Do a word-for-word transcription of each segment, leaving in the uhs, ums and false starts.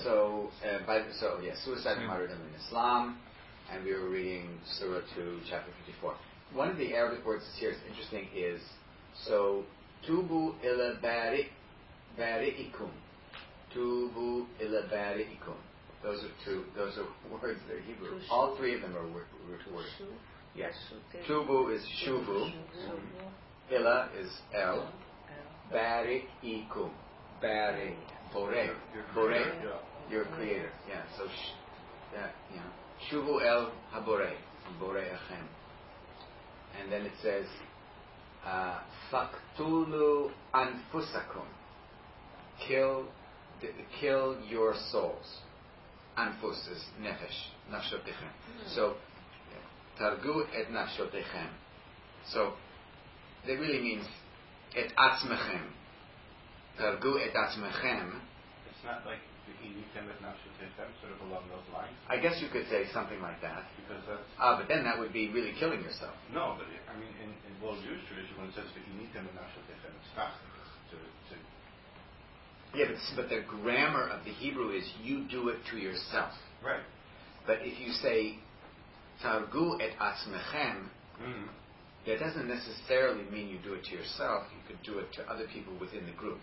so, uh, by the, so yeah, suicide and martyrdom in Islam, and we were reading Surah two, chapter fifty-four. One of the Arabic words that's here is interesting is, so, tubu ila bari, bari'ikum. Tubu ila bari'ikum. Those are two, those are words that are Hebrew. All three of them are word, word, words. Yes. Tubu is shuvu. Ila is el. Bari'ikum. Bari. Borei. Borei. Your creator. Yeah. So, sh- yeah, you know. Shuvu el haborei. Borei achem. And then it says, uh, faktulu anfusakum. Kill, d- kill your souls. Anfus is nefesh, nafshotechem. So, targu et nafshotechem. So, that really means et atzmechem. Targu et atzmechem. It's not like v'hinitem et nafshotechem, sort of along those lines. I guess you could say something like that. Because that's. Ah, uh, but then that would be really killing yourself. No, but it, I mean, in, in world Jewish tradition, when it says v'hinitem et nafshotechem, it's not to. to Yeah, but, but the grammar of the Hebrew is you do it to yourself. Right. But if you say targu et atzmechem, mm-hmm. that doesn't necessarily mean you do it to yourself. You could do it to other people within the group.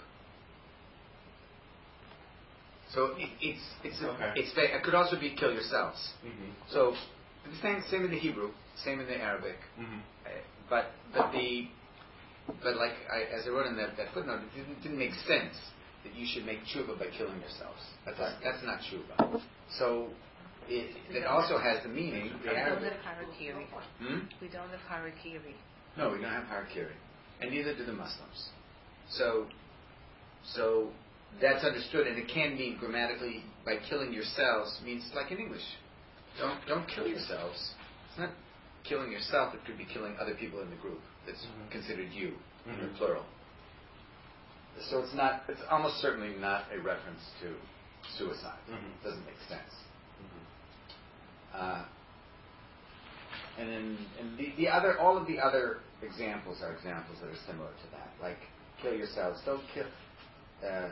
So it, it's it's okay. a, it's it could also be kill yourselves. Mm-hmm. So the same same in the Hebrew, same in the Arabic. Mm-hmm. Uh, but but the but like I, as I wrote in that, that footnote, it didn't, didn't make sense that you should make tshuva by killing yourselves. That's right. That's not tshuva. So it, it also has the meaning. We the don't Arabic. have harakiri. Hmm? We don't have harakiri. No, we don't have harakiri, and neither do the Muslims. So so. That's understood, and it can mean grammatically by killing yourselves means like in English. Don't don't kill yourselves. It's not killing yourself. It could be killing other people in the group. That's mm-hmm. considered you, mm-hmm. in the plural. So it's not. It's almost certainly not a reference to suicide. Mm-hmm. It doesn't make sense. Mm-hmm. Uh, and then and the, the other, all of the other examples are examples that are similar to that. Like kill yourselves. Don't kill. Uh,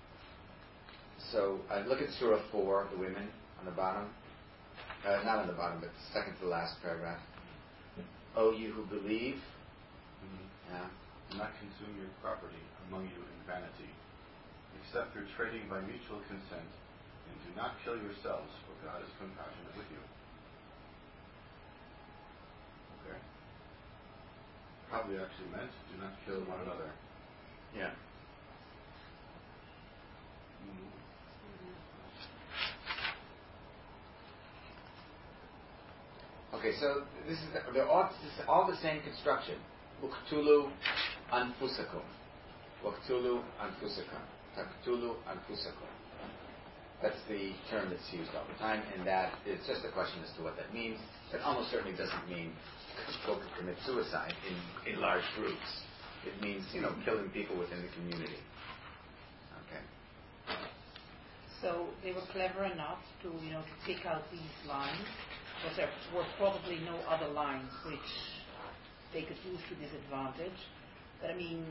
So I look at Surah four, the women on the bottom. Uh, not on the bottom, but second to the last paragraph. O you who believe, mm-hmm. yeah. do not consume your property among you in vanity, except through trading by mutual consent, and do not kill yourselves, for God is compassionate with you. Okay. Probably actually meant do not kill one another. Yeah. Mm-hmm. Okay, so this is the, they're all, this is all the same construction. Uktulu anfusakum. Uktulu anfusakum. Taktulu anfusakum. That's the term that's used all the time, and that it's just a question as to what that means. It almost certainly doesn't mean go commit suicide in, in large groups. It means, you know, killing people within the community. Okay. So they were clever enough to, you know, to pick out these lines. Because there were probably no other lines which they could use to disadvantage. But I mean,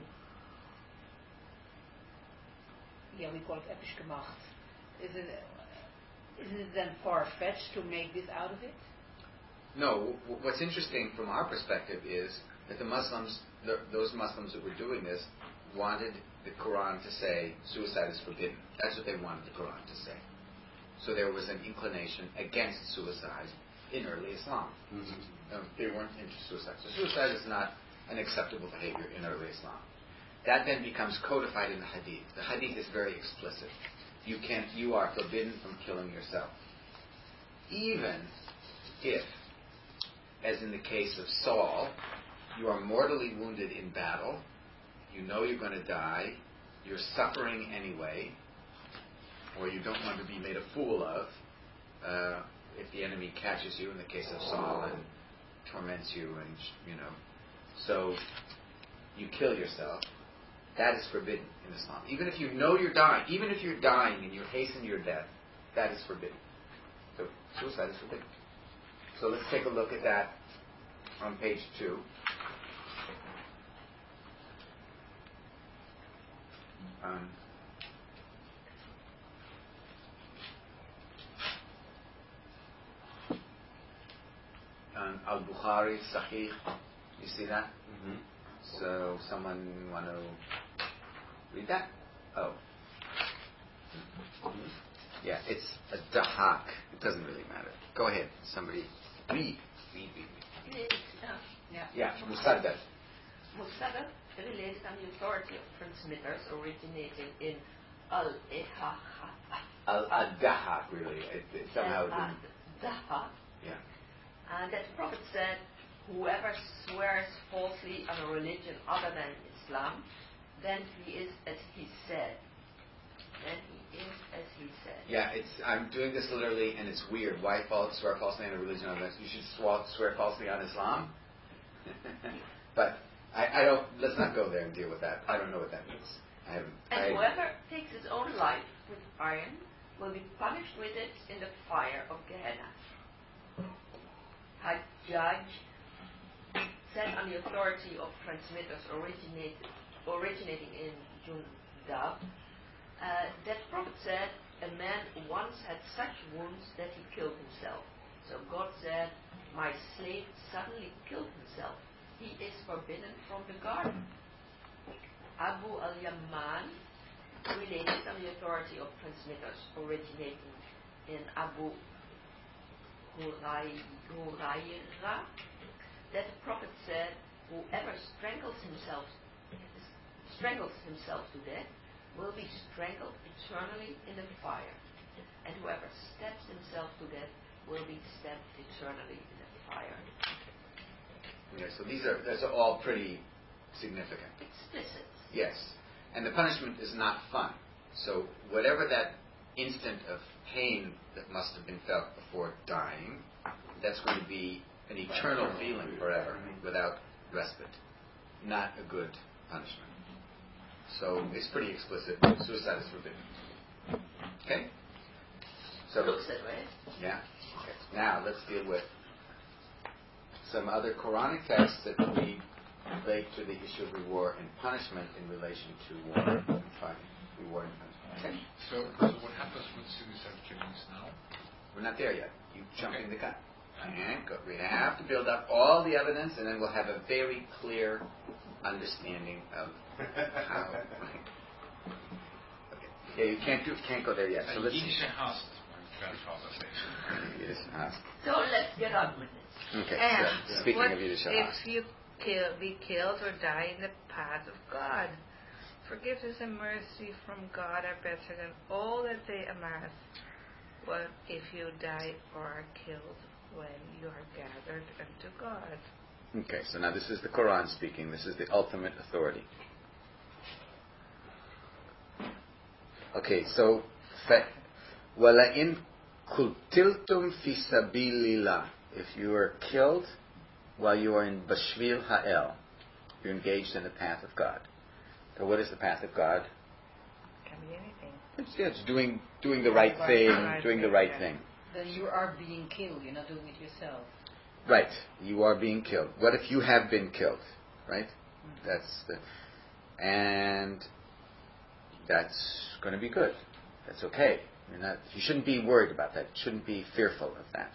yeah, we call it episch gemacht. Isn't it, isn't it then far-fetched to make this out of it? No. W- what's interesting from our perspective is that the Muslims, the, those Muslims that were doing this, wanted the Quran to say suicide is forbidden. That's what they wanted the Quran to say. So there was an inclination against suicide in early Islam. Mm-hmm. Um, they weren't into suicide. So suicide is not an acceptable behavior in early Islam. That then becomes codified in the Hadith. The Hadith is very explicit. You can you are forbidden from killing yourself. Even if, as in the case of Saul, you are mortally wounded in battle, you know you're going to die, you're suffering anyway, or you don't want to be made a fool of, uh, if the enemy catches you, in the case of Saul, and torments you, and, you know, so you kill yourself, that is forbidden in Islam. Even if you know you're dying, even if you're dying and you hasten your death, that is forbidden. So suicide is forbidden. So let's take a look at that on page two. Um, Al-Bukhari, Sahih. You see that? Mm-hmm. So, someone want to read that? Oh. Mm-hmm. Yeah, it's a dahak. It doesn't really matter. Go ahead. Somebody read. Read, read, read. It is, uh, Yeah. Yeah, Musaddad. Musaddad related on the authority of transmitters originating in Al-Ihaha. Al-Dahak, really. It, it somehow didn't. Al-Dahak. Yeah. And that the Prophet said, whoever swears falsely on a religion other than Islam, then he is as he said. Then he is as he said. Yeah, it's. I'm doing this literally, and it's weird. Why false, swear falsely on a religion other than you should swear, swear falsely on Islam? But I, I don't. Let's not go there and deal with that. I don't know what that means. I haven't. And I, whoever takes his own life with iron will be punished with it in the fire of Gehenna. Hajjaj said on the authority of transmitters originated, originating in Jundab, uh, that Prophet said a man once had such wounds that he killed himself. So God said, my slave suddenly killed himself. He is forbidden from the garden. Abu al-Yaman related on the authority of transmitters originating in Abu Hurayra that the Prophet said, whoever strangles himself strangles himself to death will be strangled eternally in the fire, and whoever stabs himself to death will be stabbed eternally in the fire. yeah. So these are. Those are all pretty significant. Explicit. Yes, and the punishment is not fun. So whatever that instant of pain that must have been felt before dying, that's going to be an eternal feeling forever without respite. Not a good punishment. So it's pretty explicit. Suicide is forbidden. Okay? So Looks that way. yeah. Okay. Now let's deal with some other Quranic texts that we relate to the issue of reward and punishment in relation to war and fighting. Reward and punishment. Okay? So, so what happens with suicide killings now? We're not there yet. You jumping Okay. the gun. And go. We have to build up all the evidence, and then we'll have a very clear understanding of how. Okay. Yeah, you can't do can't go there yet. So Uh, let's. Yiddish hast, my grandfather said. Yiddish hast. So let's get on with this. Okay. And So, speaking what of Yiddish if hast. you kill, be killed or die in the path of God? Forgiveness and mercy from God are better than all that they amass. What if you die or are killed when you are gathered unto God? Okay, so now this is the Quran speaking. This is the ultimate authority. Okay, so وَلَئِن قُتِلْتُمْ فِي سَبِيلِ اللَّهِ. If you are killed while you are in Bashvil Ha'el, you're engaged in the path of God. So what is the path of God? Can be anything. It's, yeah, it's doing doing the right thing, Right doing the thing, right yeah. thing. Then you are being killed. You're not doing it yourself. Right, you are being killed. What if you have been killed? Right? That's the, and that's going to be good. That's okay. You're not. You shouldn't be worried about that. You shouldn't be fearful of that.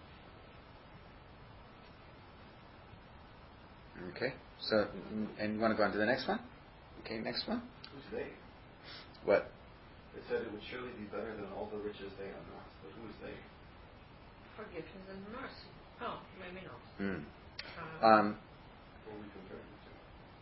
Okay. So, and you want to go on to the next one? Okay, next one. Who's they? What? It said it would surely be better than all the riches they amassed. But who is they? Forgiveness and mercy. Oh, maybe not. Mm. Uh, Um, What are we comparing it to?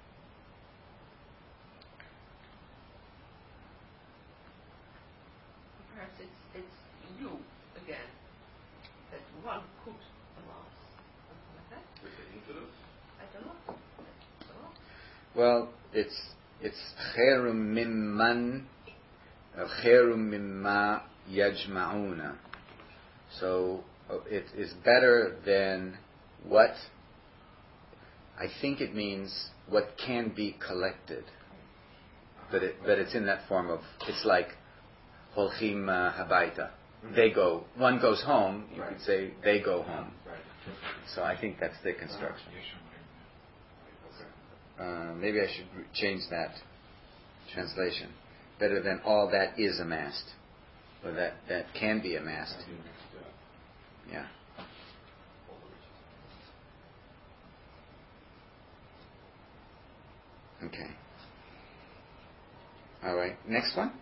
perhaps it's it's you again. That one could amass. Something like that. With the infidels? I don't know. I don't know. well, it's it's خير ممن خير مما يجمعون. So uh, it is better than what? I think it means what can be collected. But it, but it's in that form of, it's like holchim uh, habaita. They go, one goes home. You Right. could say they go home. Right. So I think that's the construction. Okay. Uh, maybe I should re- change that translation. Better than all that is amassed, or that that can be amassed. Yeah. Okay. All right. Next one.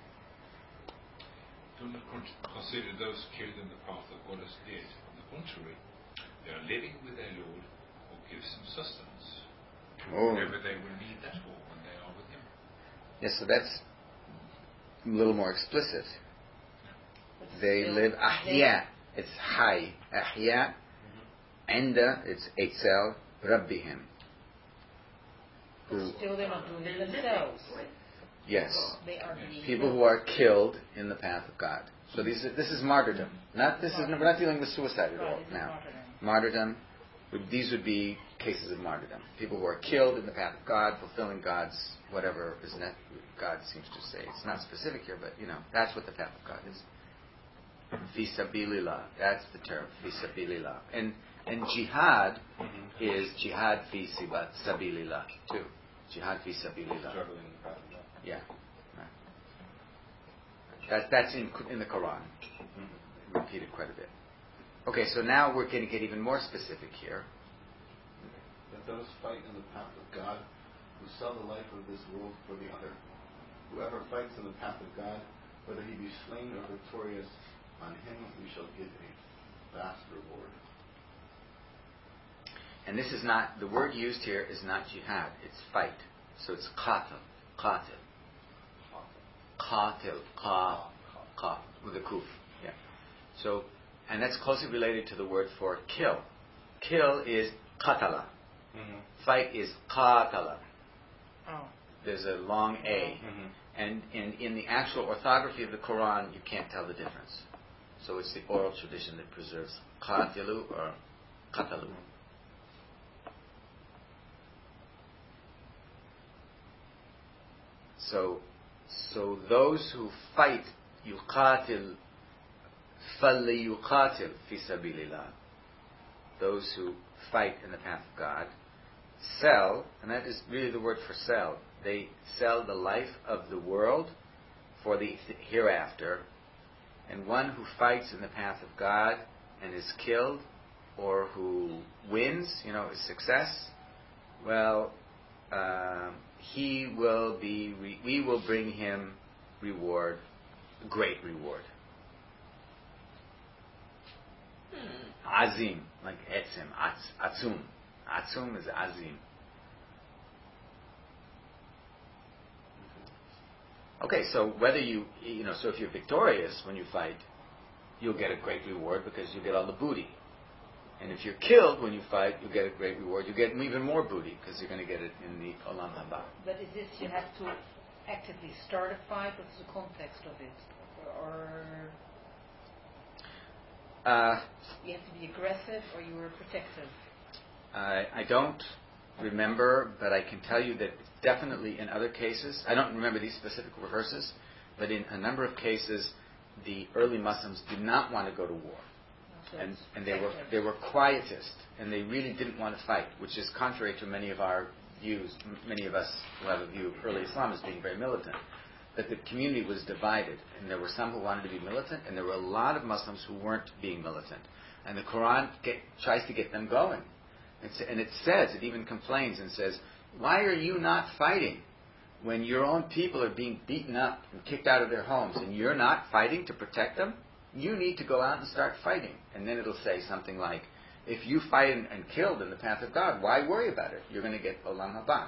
Do not con- consider those killed in the path of God as dead. On the contrary, they are living with their Lord, who gives them sustenance. Oh. Whenever they will need that for when they are with Him. Yes, so that's a little more explicit. But They still, live they- ahya. It's hay. Ahya. Enda. It's etzel. Rabbihim. but Who? still they're not doing They're it living themselves. with Yes. They are being People who are killed in the path of God. So these are, this is martyrdom. Not this is we're not dealing with suicide at Right, all this is now. martyrdom. Martyrdom. Would, these would be cases of martyrdom. People who are killed in the path of God, fulfilling God's whatever is net, God seems to say. It's not specific here, but you know that's what the path of God is. Fisabilillah. That's the term. Fisabilillah. And and jihad is jihad fi sibat sabilillah too. Jihad fi sabilillah. Struggling in the path of God. Yeah. Right. That, that's in, in the Quran. Repeated quite a bit. Okay, so now we're going to get even more specific here. Let those fight in the path of God who sell the life of this world for the other. Whoever fights in the path of God, whether he be slain or victorious, on him we shall give a vast reward. And this is not, the word used here is not jihad, it's fight. So it's qatil, qatil. Qatil, qa, qa, with a kuf. Yeah. So, and that's closely related to the word for kill. Kill is qatala. Mm-hmm. Fight is qatala. Oh. There's a long A. Mm-hmm. And in, in the actual orthography of the Quran, you can't tell the difference. So it's the oral tradition that preserves qatilu or qatalu. So, so those who fight, yuqatil, falli yuqatil fi sabilillah. Those who fight in the path of God, sell, and that is really the word for sell. They sell the life of the world for the hereafter. And one who fights in the path of God and is killed, or who wins, you know, is success, well, um, he will be, re- we will bring him reward, great reward. Hmm. Azim, like etzim, atz, atzum. Atzum is azim. Okay, so whether you, you know, so if you're victorious when you fight, you'll get a great reward because you get all the booty. And if you're killed when you fight, you get a great reward. You get even more booty because you're going to get it in the Olam Haba. But is this you have to actively start a fight? What's the context of it? Or Uh, you have to be aggressive, or you were protective? I, I don't remember, but I can tell you that definitely in other cases, I don't remember these specific verses, but in a number of cases, the early Muslims did not want to go to war. So And, it's and they were protective. they were quietist, and they really didn't want to fight, which is contrary to many of our views. M- Many of us who have a view of early Islam as being very militant. But the community was divided, and there were some who wanted to be militant, and there were a lot of Muslims who weren't being militant. And the Quran get, tries to get them going. It's, and it says, it even complains and says, why are you not fighting when your own people are being beaten up and kicked out of their homes, and you're not fighting to protect them? You need to go out and start fighting. And then it'll say something like, if you fight and, and killed in the path of God, why worry about it? You're going to get Olam Haba.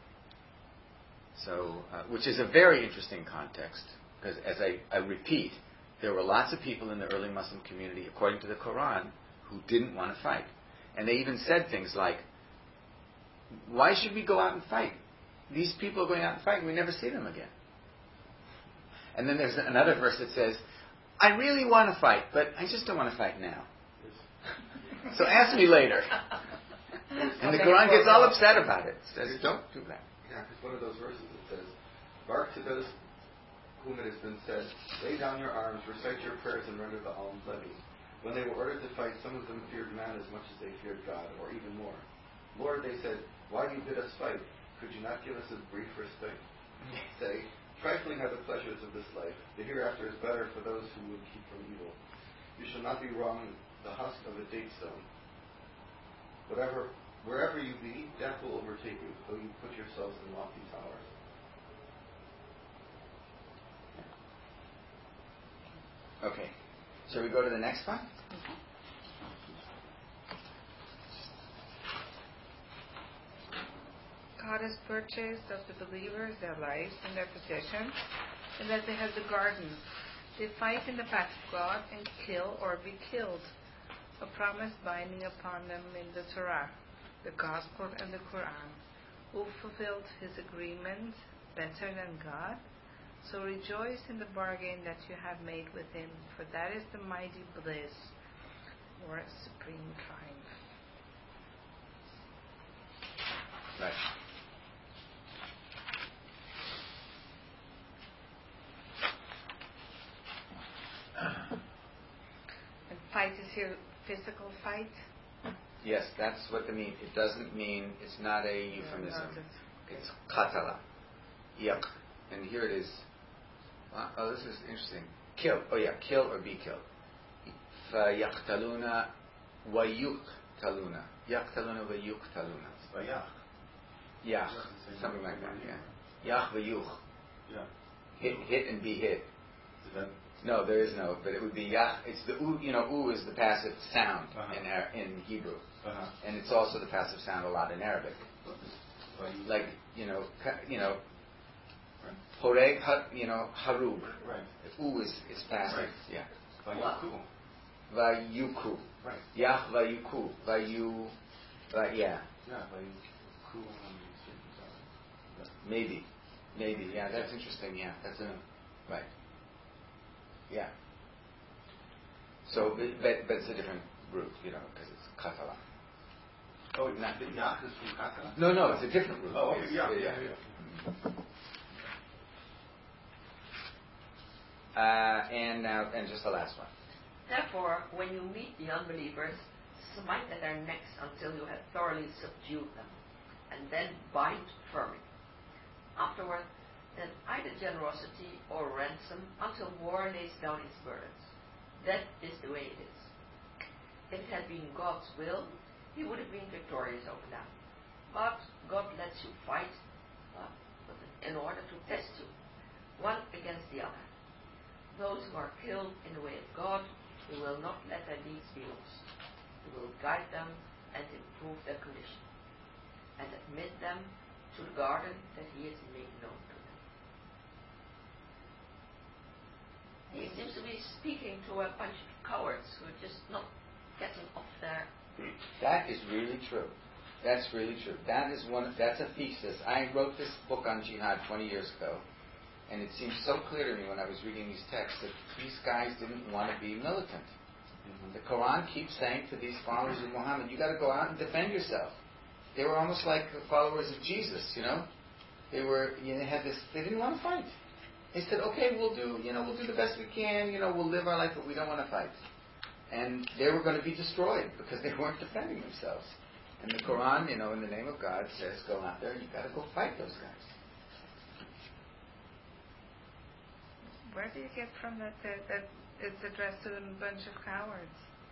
So, uh, which is a very interesting context, because as I, I repeat, there were lots of people in the early Muslim community, according to the Quran, who didn't want to fight. And they even said things like, why should we go out and fight? These people are going out and fight and we never see them again. And then there's another verse that says, I really want to fight, but I just don't want to fight now. So ask me later. And the Quran gets all upset about it. It says, don't do that. Yeah, because one of those verses it says, bark to those whom it has been said, lay down your arms, recite your prayers, and render the alms levy. When they were ordered to fight, some of them feared man as much as they feared God, or even more. Lord, they said, why do you bid us fight? Could you not give us a brief respite? Say, trifling are the pleasures of this life. The hereafter is better for those who would keep from evil. You shall not be wrong the husk of a date stone. Whatever Wherever you be, death will overtake you, though you put yourselves in lofty towers. Okay. Shall we go to the next one? God has purchased of the believers their lives and their possessions, and that they have the garden. They fight in the path of God and kill or be killed. A promise binding upon them in the Torah, the Gospel and the Quran. Who fulfilled his agreement better than God? So rejoice in the bargain that you have made with him, for that is the mighty bliss or supreme triumph. Right. And fight is here physical fight? Yes, that's what the mean. It doesn't mean, it's not a euphemism. Yeah, It's katala. Yuck. And here it is. Oh, this is interesting. Kill. Oh yeah, kill or be killed. فَيَقْتَلُونَ وَيُقْتَلُونَ يَقْتَلُونَ وَيُقْتَلُونَ Vayach. Yach. Something like that, yeah. Yach v'yuch. Yeah. Hit, hit and be hit. Is that No, there is no, but it would be yach. It's the u, you know, u is the passive sound Uh-huh. in Ar- in Hebrew. uh-huh. And it's also the passive sound a lot in Arabic. Vayuch. Like, you know, ka, you know, Right. horeg, ha, you know, harug. Right. U is, is passive. Right. Yeah. Vayuchu. Vayuku. Right. Yach vayuku. Vayu. Va, yeah. Yeah, Vayuchu on the certain side. Maybe. Maybe. Yeah, that's interesting. Yeah, that's a, right. Yeah. So, but, but but it's a different root, you know, because it's katala. Oh, it's not. The Yach is from Kata? No, no, it's a different root. Oh, okay. It's- Yeah, yeah, yeah. Uh, and now, and just the last one. Therefore, when you meet the unbelievers, smite at their necks until you have thoroughly subdued them, and then bind firmly. Afterward, then either generosity or ransom until war lays down its burdens. That is the way it is. If it had been God's will, he would have been victorious over them. But God lets you fight uh, in order to test you, one against the other. Those who are killed in the way of God, he will not let their deeds be lost. He will guide them and improve their condition, and admit them to the garden that he has made known to them. He seems to be speaking to a bunch of cowards who are just not getting off their... That is really true. That's really true. That is one. That's a thesis. I wrote this book on jihad twenty years ago, and it seemed so clear to me when I was reading these texts that these guys didn't want to be militant. Mm-hmm. The Quran keeps saying to these followers of Muhammad, you got to go out and defend yourself. They were almost like the followers of Jesus, you know. They were, you know, they had this. They didn't want to fight. They said, okay, we'll do, you know, we'll do the best we can. You know, we'll live our life, but we don't want to fight. And they were going to be destroyed because they weren't defending themselves. And the Quran, you know, in the name of God, says, go out there and you got to go fight those guys. Where do you get from that that, that it's addressed to a bunch of cowards?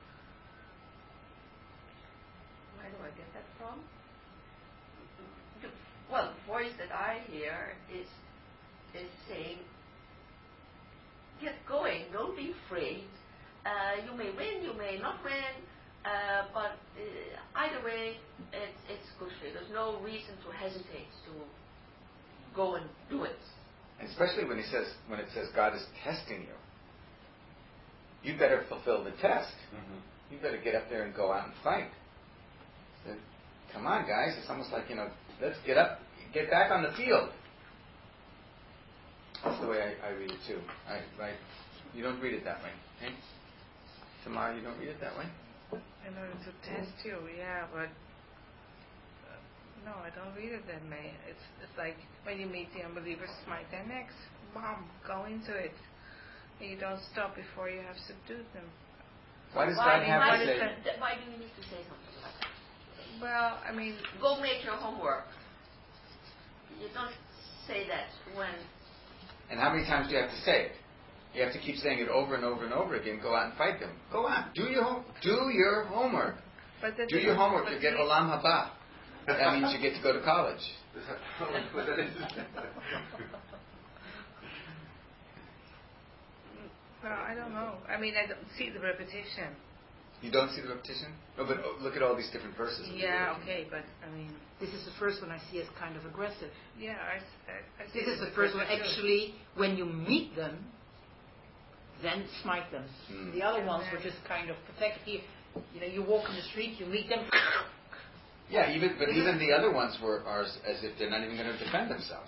Where do I get that from? The, well, the voice that I hear is is saying, get going, don't be afraid. Uh, you may win, you may not win, uh, but uh, either way, it, it's good for you. There's no reason to hesitate to go and do it. Especially when he says, when it says God is testing you. You better fulfill the test. Mm-hmm. You better get up there and go out and fight. So, come on, guys. It's almost like, you know, let's get up, get back on the field. That's the way I, I read it too. I, right? You don't read it that way, okay? Tamar, you don't read it that way? In order to test you, yeah, but uh, no, I don't read it that way. It's it's like when you meet the unbelievers, smite their necks, bomb, go into it, and you don't stop before you have subdued them. Why does why, God have why to say? that, why do you need to say something like that? Well, I mean, Go make your homework. You don't say that when... And how many times do you have to say it? You have to keep saying it over and over and over again. Go out and fight them. Go out. Do your home. Do your homework. but the Do your homework. but You get the- olam haba. That means you get to go to college. What that is. Well, I don't know. I mean, I don't see the repetition. You don't see the repetition? No, but oh, look at all these different verses. Yeah, okay, but I mean, This is the first one I see as kind of aggressive. yeah, I, I, I see This is it the first one. too. Actually, when you meet them, then smite them. Mm. The other ones were just kind of protected. You, you know, you walk in the street, you meet them. Yeah, even but even the other ones were are as, as if they're not even going to defend themselves.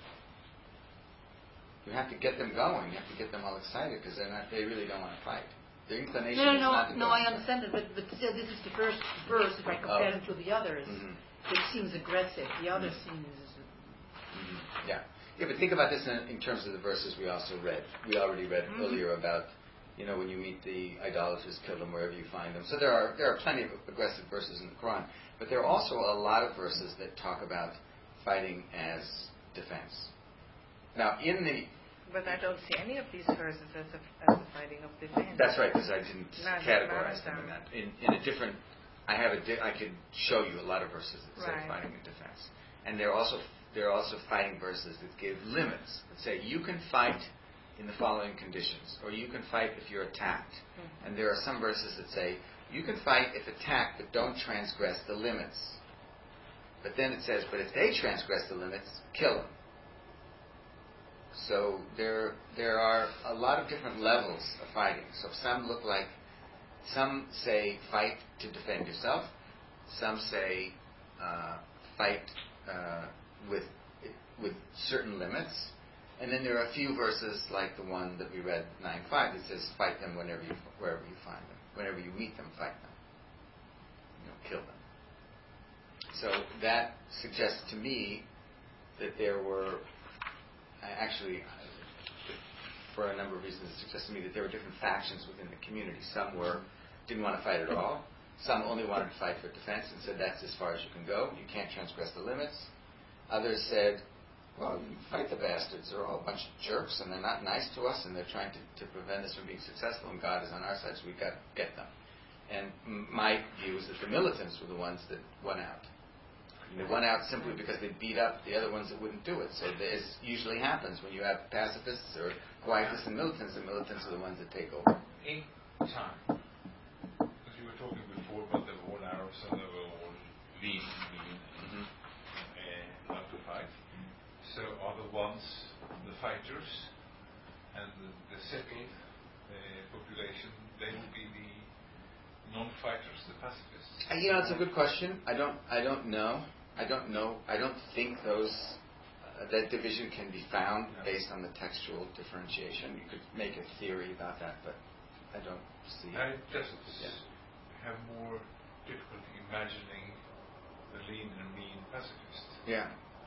You have to get them going. You have to get them all excited because they're not. They really don't want to fight. Their inclination No, no, is no, not to no. go I and fight. understand it, but but still, this is the first verse. If I compare Oh. them to the others, Mhm. it seems aggressive. The other seems. Mhm. Yeah, yeah. But think about this in, in terms of the verses we also read. We already read Mhm. earlier about, you know, when you meet the idolaters, kill them wherever you find them. So there are there are plenty of aggressive verses in the Quran, but there are also a lot of verses that talk about fighting as defense. Now, in the But I don't see any of these verses as a, as a fighting of defense. That's right, because I didn't Not categorize Marathon. them in that. In, in a different, I have a, di- I could show you a lot of verses that say Right. fighting in defense, and there are also there are also fighting verses that give limits that say you can fight in the following conditions, or you can fight if you're attacked. Mhm. And there are some verses that say you can fight if attacked, but don't transgress the limits. But then it says, but if they transgress the limits, kill them. So there there are a lot of different levels of fighting. So some look like, some say fight to defend yourself. Some say uh, fight uh, with with certain limits. And then there are a few verses like the one that we read, nine five, that says fight them whenever you wherever you find them. Whenever you meet them, fight them. You know, kill them. So that suggests to me that there were actually, for a number of reasons, it suggests to me that there were different factions within the community. Some were didn't want to fight at all. Some only wanted to fight for defense and said that's as far as you can go. You can't transgress the limits. Others said, well, you fight the bastards. They're all a bunch of jerks and they're not nice to us and they're trying to, to prevent us from being successful, and God is on our side, so we've got to get them. And m- my view is that the militants were the ones that won out. And they won out simply because they beat up the other ones that wouldn't do it. So this usually happens when you have pacifists or quietists and militants. The militants are the ones that take over. In time, because you were talking before about they were all Arabs and they were all lean, mean, Mm-hmm. and uh, love to fight. So are the ones, the fighters, and the, the settled uh, population, they will be the non-fighters, the pacifists? Uh, you know, it's a good question. I don't. I don't know. I don't know. I don't think those uh, that division can be found No. based on the textual differentiation. You could make a theory about that, but I don't see. I just Yeah. have more difficulty imagining the lean and mean pacifist. Yeah.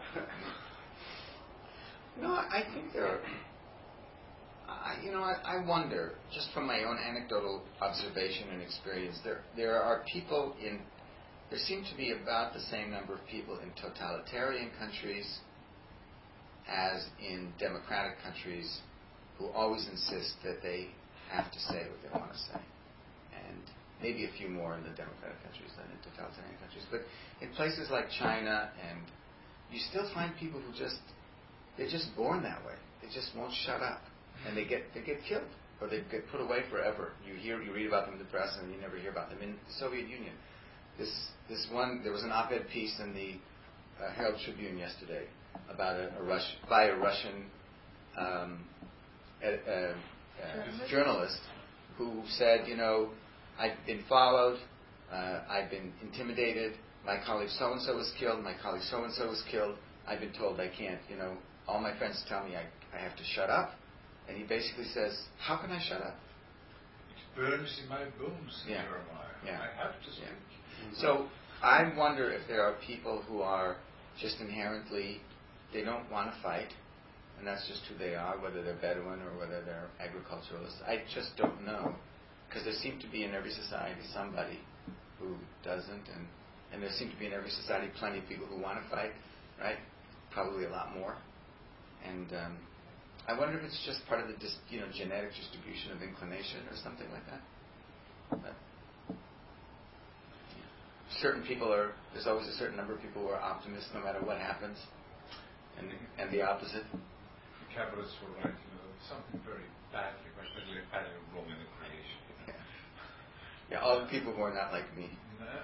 No, I think there are. I, you know, I, I wonder, just from my own anecdotal observation and experience, there there are people in. There seem to be about the same number of people in totalitarian countries as in democratic countries who always insist that they have to say what they want to say. And maybe a few more in the democratic countries than in totalitarian countries. But in places like China, and you still find people who just, they're just born that way. They just won't shut up. And they get they get killed. Or they get put away forever. You hear, you read about them in the press and you never hear about them. In the Soviet Union, This this one, there was an op-ed piece in the uh, Herald Tribune yesterday about a, a Rush, by a Russian um, a, a, a journalist who said, you know, I've been followed, uh, I've been intimidated, my colleague so-and-so was killed, my colleague so-and-so was killed, I've been told I can't, you know, all my friends tell me I, I have to shut up. And he basically says, how can I shut up? It burns in my bones, Yeah. Jeremiah. Yeah. I have to speak. Yeah. So I wonder if there are people who are just inherently, they don't want to fight, and that's just who they are, whether they're Bedouin or whether they're agriculturalists. I just don't know, because there seem to be in every society somebody who doesn't, and, and there seem to be in every society plenty of people who want to fight, right? Probably a lot more. And um, I wonder if it's just part of the dis, you know genetic distribution of inclination or something like that. But, certain people are, there's always a certain number of people who are optimists no matter what happens, and and the opposite. The Kabbalists were right, you know, something very badly, very badly wrong in the creation. Yeah, yeah all the people who are not like me.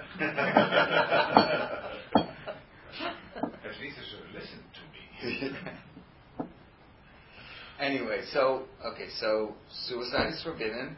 At least they should listen to me. Anyway, so, okay, so suicide is forbidden.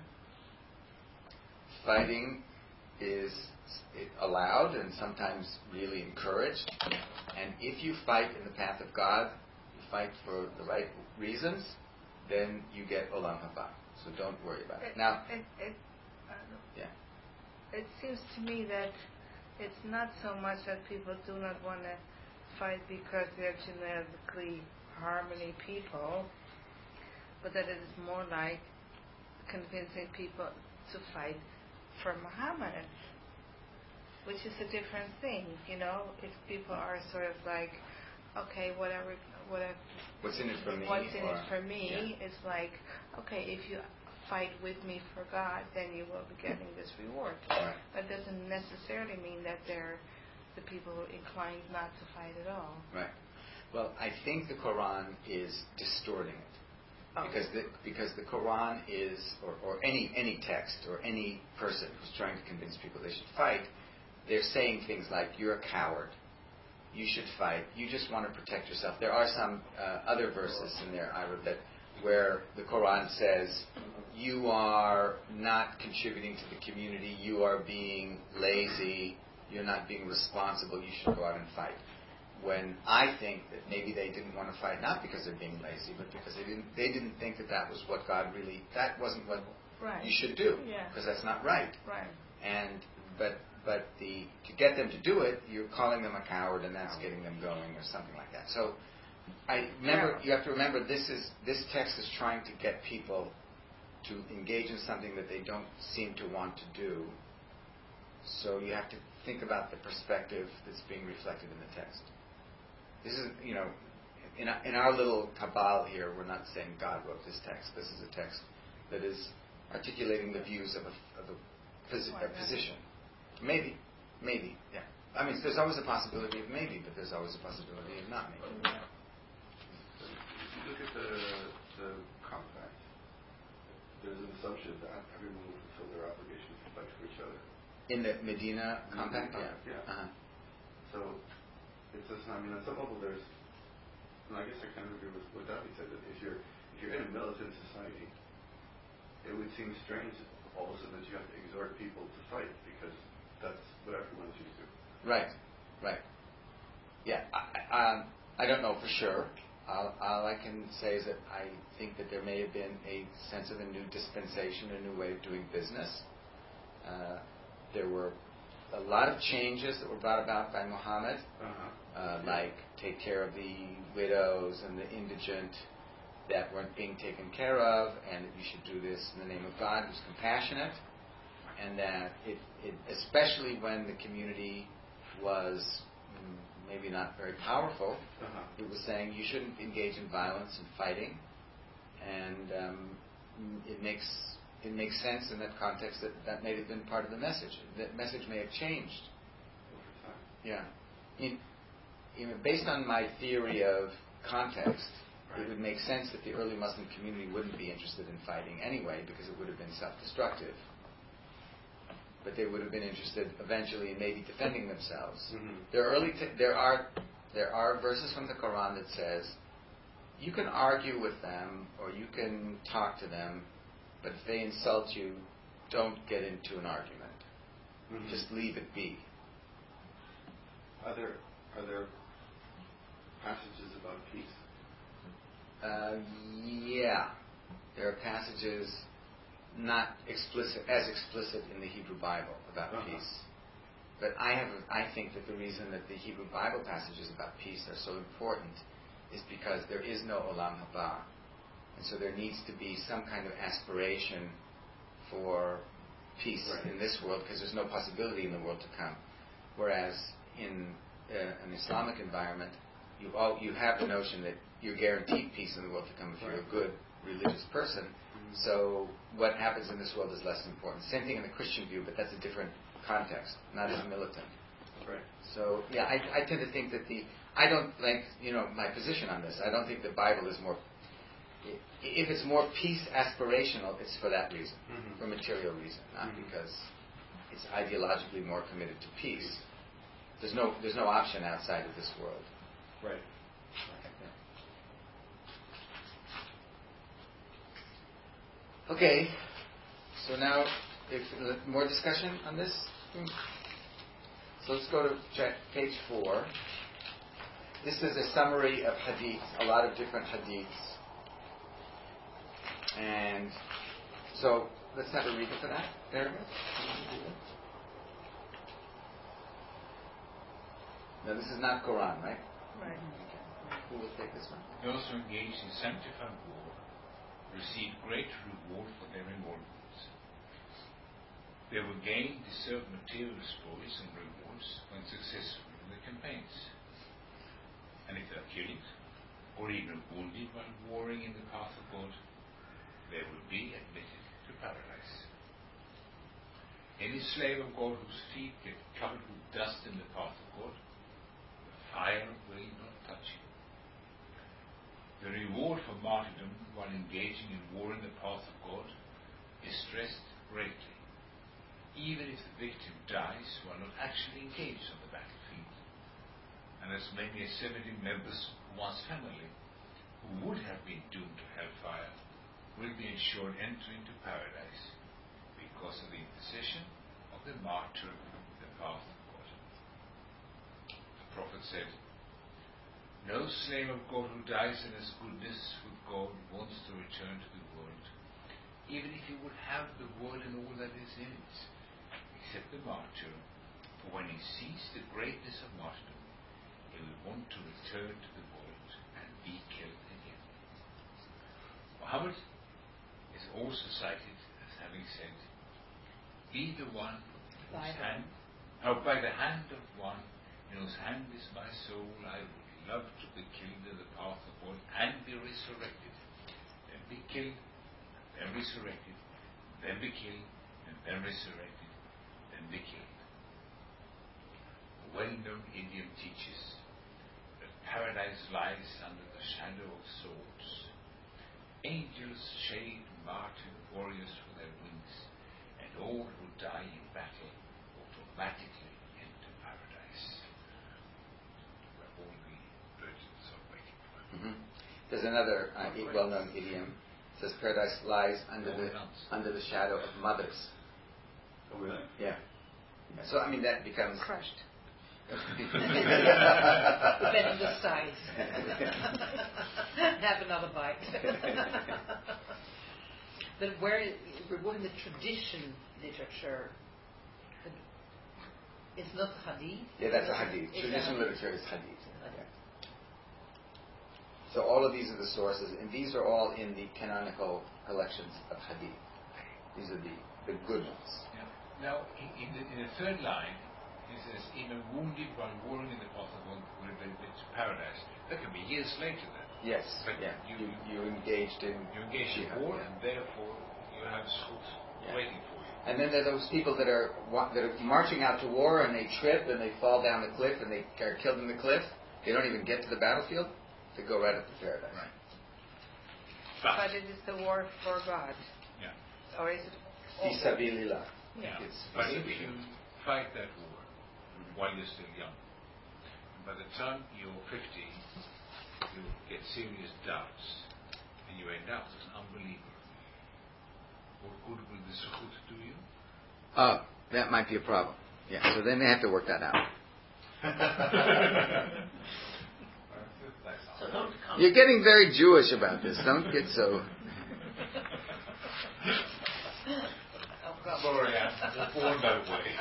Fighting is allowed and sometimes really encouraged. And if you fight in the path of God, you fight for the right reasons, then you get Olam Haba. So don't worry about it. it Now, it, it, uh, yeah. it seems to me that it's not so much that people do not want to fight because they're genetically harmony people, but that it is more like convincing people to fight for Muhammad, which is a different thing, you know. If people are sort of like, okay, whatever, whatever. What's in it for me? What's in or, it for me yeah. is like, okay, if you fight with me for God, then you will be getting this reward. Right. That doesn't necessarily mean that they're the people who are inclined not to fight at all. Right. Well, I think the Quran is distorting it. Oh. Because the, because the Quran is, or, or any any text, or any person who's trying to convince people they should fight, they're saying things like, you're a coward, you should fight, you just want to protect yourself. There are some uh, other verses in there, Ira, that where the Quran says, you are not contributing to the community, you are being lazy, you're not being responsible, you should go out and fight. When I think that maybe they didn't want to fight, not because they're being lazy, but because they didn't they didn't think that that was what God really, that wasn't what Right. you should do, Yeah. because that's not right. Right. And but but the to get them to do it, you're calling them a coward, and that's getting them going, or something like that. So I remember Yeah. you have to remember this is this text is trying to get people to engage in something that they don't seem to want to do. So you have to think about the perspective that's being reflected in the text. This is, you know, in our, in our little cabal here, we're not saying God wrote this text. This is a text that is articulating the views of a, of a, posi- a position. Maybe, maybe, yeah. I mean, there's always a possibility of maybe, but there's always a possibility of not maybe. If you look at the the compact, there's an assumption that everyone will fulfill their obligations to fight for each other. In the Medina compact, yeah. Yeah. Uh-huh. So it's just, I mean, on some level, there's, and I guess I kind of agree with what Davi said, that if you're if you're in a militant society, it would seem strange also that you have to exhort people to fight because that's what everyone's used to. Right, right. Yeah, I, I, um, I don't know for sure. All, all I can say is that I think that there may have been a sense of a new dispensation, a new way of doing business. Uh, there were a lot of changes that were brought about by Muhammad, Uh-huh. uh, like take care of the widows and the indigent that weren't being taken care of, and that you should do this in the name of God, who's compassionate, and that it, it especially when the community was mm, maybe not very powerful, Uh-huh. it was saying you shouldn't engage in violence and fighting, and um, it makes it makes sense in that context that that may have been part of the message. That message may have changed. Over time. Yeah. In, in, based on my theory of context, Right. it would make sense that the early Muslim community wouldn't be interested in fighting anyway, because it would have been self-destructive. But they would have been interested eventually in maybe defending themselves. Mm-hmm. There are early t- there are there are verses from the Quran that says you can argue with them or you can talk to them, but if they insult you, don't get into an argument. Mm-hmm. Just leave it be. Are there are there passages about peace? Uh, yeah, there are passages not explicit as explicit in the Hebrew Bible about Uh-huh. peace. But I have I think that the reason that the Hebrew Bible passages about peace are so important is because there is no Olam Haba. And so there needs to be some kind of aspiration for peace Right. in this world, because there's no possibility in the world to come. Whereas in uh, an Islamic environment, you all, you have the notion that you're guaranteed peace in the world to come if you're a good religious person. Mm-hmm. So what happens in this world is less important. Same thing in the Christian view, but that's a different context, not as militant. Right. So yeah, I, I tend to think that the I don't like you know my position on this. I don't think the Bible is more. If it's more peace aspirational, it's for that reason, Mm-hmm. for material reason, not Mhm. because it's ideologically more committed to peace. There's no there's no option outside of this world. Right. Okay, so now if more discussion on this. So let's go to check page four. This is a summary of hadiths, a lot of different hadiths. And so let's have a reader for that. There. No, this is not Quran, right? Right. Who will take this one? Those who engage in sanctified war receive great reward for their involvement. They will gain deserved material spoils and rewards when successful in the campaigns. And if they are killed, or even wounded while warring in the path of God, they will be admitted to paradise. Any slave of God whose feet get covered with dust in the path of God, the fire will not touch him. The reward for martyrdom while engaging in war in the path of God is stressed greatly, even if the victim dies while not actually engaged on the battlefield. And as many as seventy members of one's family who would have been doomed to hellfire will be ensured entry into paradise because of the intercession of the martyr in the path of God. The prophet said, "No slave of God who dies in his goodness with God wants to return to the world, even if he would have the world and all that is in it, except the martyr, for when he sees the greatness of martyrdom, he will want to return to the world and be killed again." Muhammad is also cited as having said, "Be the one whose hand, oh, by the hand of one in whose hand is my soul, I would love to be killed in the path of God and be resurrected, then be killed, then resurrected, then be killed, and then resurrected, then be killed." A well-known idiom teaches that paradise lies under the shadow of swords. Angels shade martyr warriors for their wings, and all who die in battle automatically enter paradise, where all the virgins are waiting for them. Mm-hmm. There's another uh, well-known idiom. It says paradise lies under the under the shadow of mothers. Oh, really? Yeah. Yeah. So I mean that becomes Crushed. Depending the size. Have another bite. But where in the tradition literature, it's not hadith. Yeah, that's a hadith. It's Traditional a literature is hadith. Okay. So all of these are the sources, and these are all in the canonical collections of hadith. These are the, the good ones. Yeah. Now, in, in, the, in the third line, it says, "Even wounded while warring in the path of God will be admitted to paradise." That can be years later then. Yes. But Yeah. you- You, you engaged in You engage in jihad, war, yeah. and therefore you have schools Yeah. waiting for you. And then there are those people that are wa- that are marching out to war, and they trip and they fall down the cliff and they are killed in the cliff. They don't even get to the battlefield. They go right up to paradise. Right. But it is the war for God. Yeah. Or is it? Fi sabilillah. Yeah. It's But fi if you sabilillah. fight that war while you're still young, and by the time you're fifty, you get serious doubts, and you end up as an unbeliever. What good will the sukkot do you? Oh, that might be a problem. Yeah. So then they have to work that out. So don't come. You're getting very Jewish about this. Don't get so. Sorry, I'm born that way.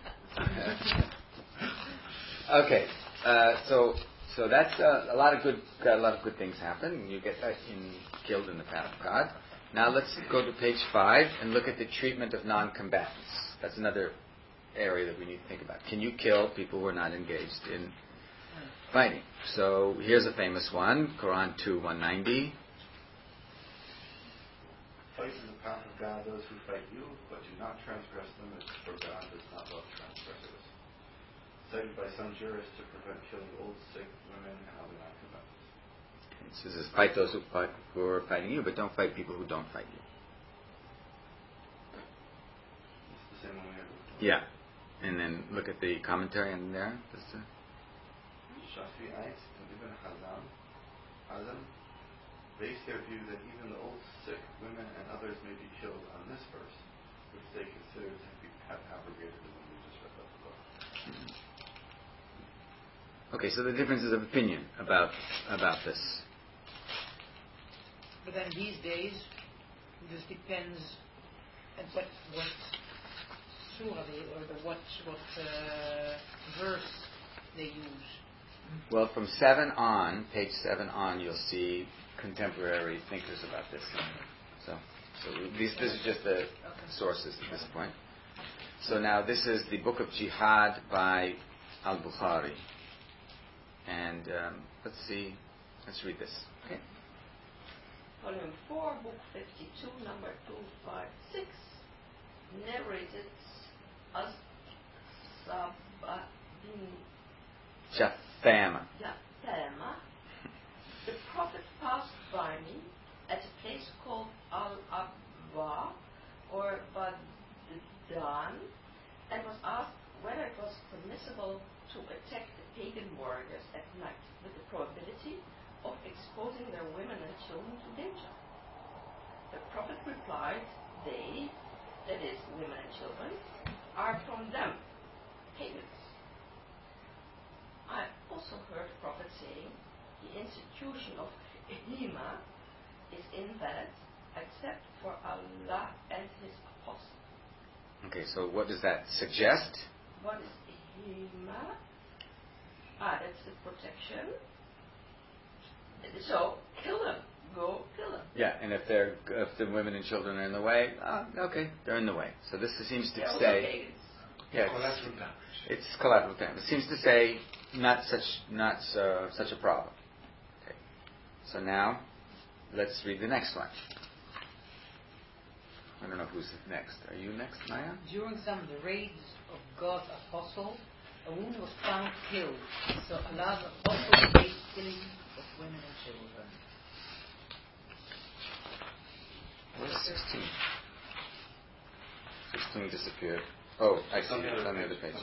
Okay, uh, so so that's uh, a lot of good a lot of good things happen. You get uh, in, killed in the path of God. Now let's go to page five and look at the treatment of non-combatants. That's another area that we need to think about. Can you kill people who are not engaged in fighting? So here's a famous one, Quran two one ninety. Fight in the path of God those who fight you, but do not transgress them, for God does not love transgressors. cited by some jurists to prevent killing old, sick women and other non-combatants. It says, fight those who, fight, who are fighting you, but don't fight people who don't fight you. It's the same one we had before. Yeah. And then look at the commentary in there. Just, uh, Shafi'ite and Ibn Hazm, Hazm base their view that even the old, sick women and others may be killed on this verse, which they consider to be, have abrogated the one we just read about the book. Okay, so the differences of opinion about about this. But then these days, it just depends on what what surah they, or the what what uh, verse they use. Well, from seven on, page seven on, you'll see contemporary thinkers about this. So, so these, this is just the sources at this point. So now this is the Book of Jihad by Al-Bukhari. And um, let's see, let's read this. Okay. Volume four, book fifty-two, number two five six, narrated as Sabah bin Jathama. Jathama. The Prophet passed by me at a place called Al-Abwa or Baddan and was asked whether it was permissible to attack the pagan warriors at night with the probability of exposing their women and children to danger. The Prophet replied, they, that is, women and children, are from them, pagans. I also heard the Prophet saying, the institution of Hima is invalid except for Allah and His Apostle. Okay, so what does that suggest? What is Hima? Ah, that's the protection. So, kill them. Go kill them. Yeah, and if they're if the women and children are in the way, ah, okay, they're in the way. So this seems to They're say, pagans. yeah, Collateral damage. it's, it's collateral damage. It seems to say not such not uh, such a problem. Okay. So now, let's read the next one. I don't know who's next. Are you next, Maya? During some of the raids of God's apostle, a woman was found killed. So Allah's apostle made killing of women and children. Where's sixteen? sixteen disappeared. Oh, I see it. It's on the other page.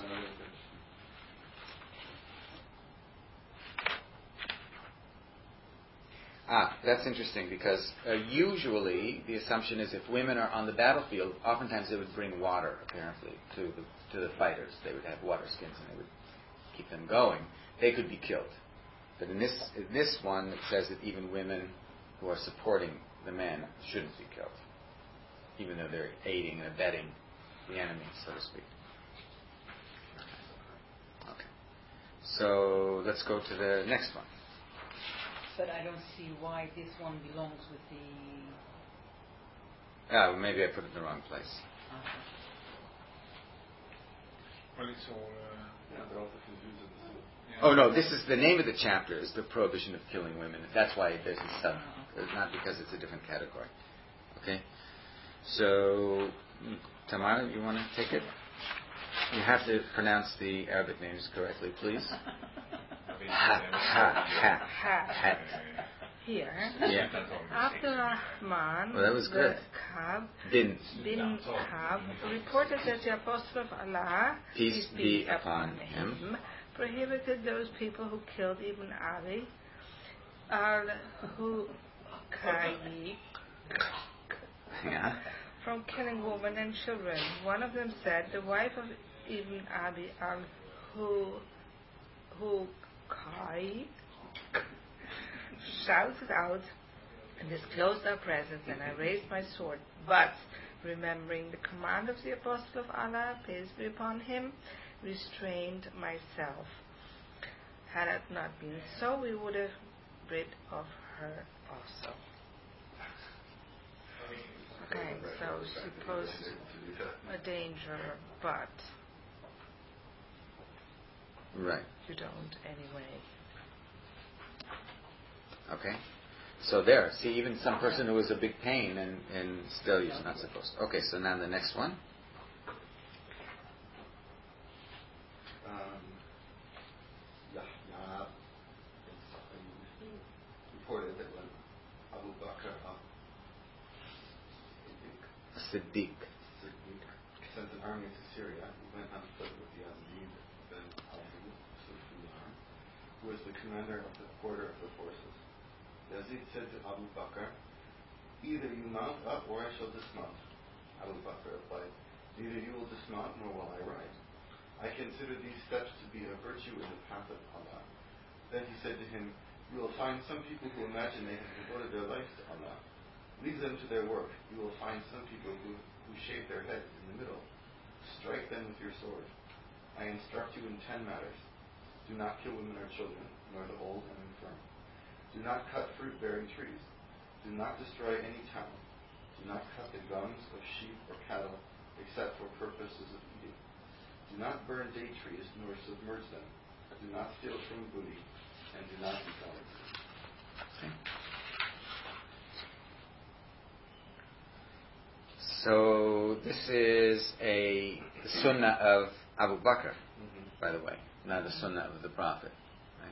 Ah, that's interesting because uh, usually the assumption is if women are on the battlefield, oftentimes they would bring water, apparently, to the to the fighters. They would have water skins and they would keep them going. They could be killed. But in this in this one, it says that even women who are supporting the men shouldn't be killed, even though they're aiding and abetting the enemy, so to speak. Okay. So let's go to the next one. But I don't see why this one belongs with the... Ah, well, maybe I put it in the wrong place. Okay. Well, it's all. Uh, Yeah, they're all confused in the yeah. Oh no, this is the name of the chapter is the prohibition of killing women. That's why there's a sub. It's not because it's a different category. Okay. So, Tamara, you want to take it? You have to pronounce the Arabic names correctly, please. Ha ha ha ha. Here, Yeah. Abdurrahman Well, that was good. the Ka'b Bin. bin Ka'b reported that the Apostle of Allah, Peace be upon him. prohibited those people who killed Ibn Ali, al-Hukayi, Yeah. from killing women and children. One of them said, the wife of Ibn Abi al-Hukayi shouted out and disclosed our presence, and I raised my sword. But, remembering the command of the Apostle of Allah, peace be upon him, restrained myself. Had it not been so, we would have rid of her also. Okay, so she posed a danger, but Right. you don't anyway. Okay. So there. See, even some person who was a big pain and, and still you're not supposed to. Okay, so now the next one. Um, reported that when Abu Bakr Siddiq. Siddiq sent an army to Syria, he went on foot with Yazid bin Abu Sufyan, who was the commander of the quarter of the forces. Yazid said to Abu Bakr, "Either you mount up or I shall dismount." Abu Bakr replied, "Neither you will dismount nor will I ride. I consider these steps to be a virtue in the path of Allah." Then he said to him, "You will find some people who imagine they have devoted their lives to Allah. Leave them to their work. You will find some people who, who shave their heads in the middle. Strike them with your sword. I instruct you in ten matters. Do not kill women or children, nor the old and infirm. Do not cut fruit-bearing trees. Do not destroy any town. Do not cut the gums of sheep or cattle, except for purposes of eating. Do not burn date trees, nor submerge them. Do not steal from booty, and do not be fornicative." Okay. So this is a the sunnah of Abu Bakr, Mm-hmm. by the way, not a sunnah of the Prophet. Right?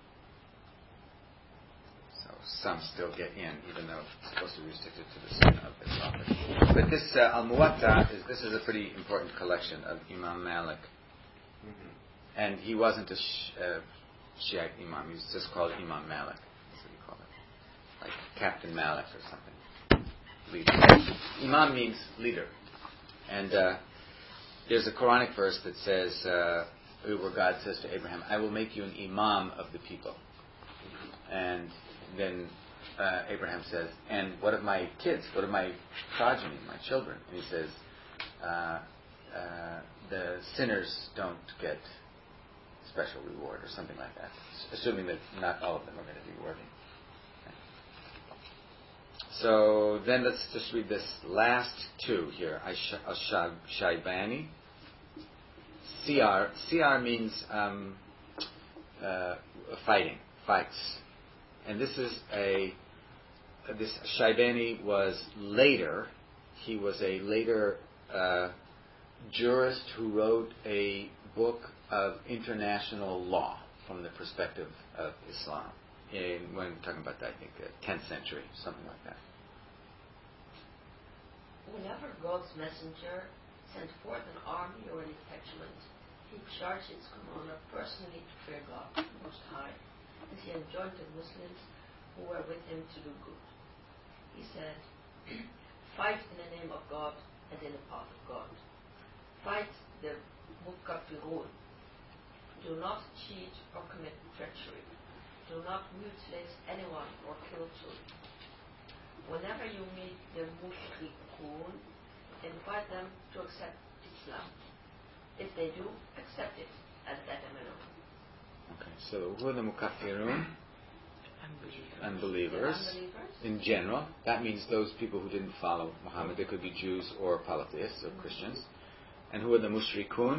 So some still get in, even though it's supposed to be restricted to the sunnah of the Prophet. But this uh, Al-Muwatta, is, this is a pretty important collection of Imam Malik. Mm-hmm. And he wasn't a sh- uh, Shiite Imam, he was just called Imam Malik. That's what you call it. Like Captain Malik or something. Leader. Imam means leader. And uh, there's a Quranic verse that says, uh, where God says to Abraham, "I will make you an Imam of the people." And then uh, Abraham says, "And what of my kids? What of my progeny, my children?" And he says, uh, uh, the sinners don't get special reward or something like that, assuming that not all of them are going to be worthy. So then let's just read this last two here. Al-Shaybani. Siyar. Siyar means um, uh, fighting, fights. And this is a, this Shaybani was later, he was a later uh, jurist who wrote a book of international law from the perspective of Islam. In, when we're talking about that, I think, uh, tenth century, something like that. Whenever God's messenger sent forth an army or a detachment, he charged its commander personally to fear God, the Most High, and he enjoined the Muslims who were with him to do good. He said, "Fight in the name of God and in the path of God. Fight the Mukafirun. Do not cheat or commit treachery. Do not mutilate anyone or kill children. Whenever you meet the Mushrikun, invite them to accept Islam. If they do, accept it and let them alone." Okay, so who are the Mukafirun? Unbelievers. Unbelievers. The unbelievers? In general, that means those people who didn't follow Muhammad. They could be Jews or polytheists or Christians. And who are the Mushrikun? Deniers?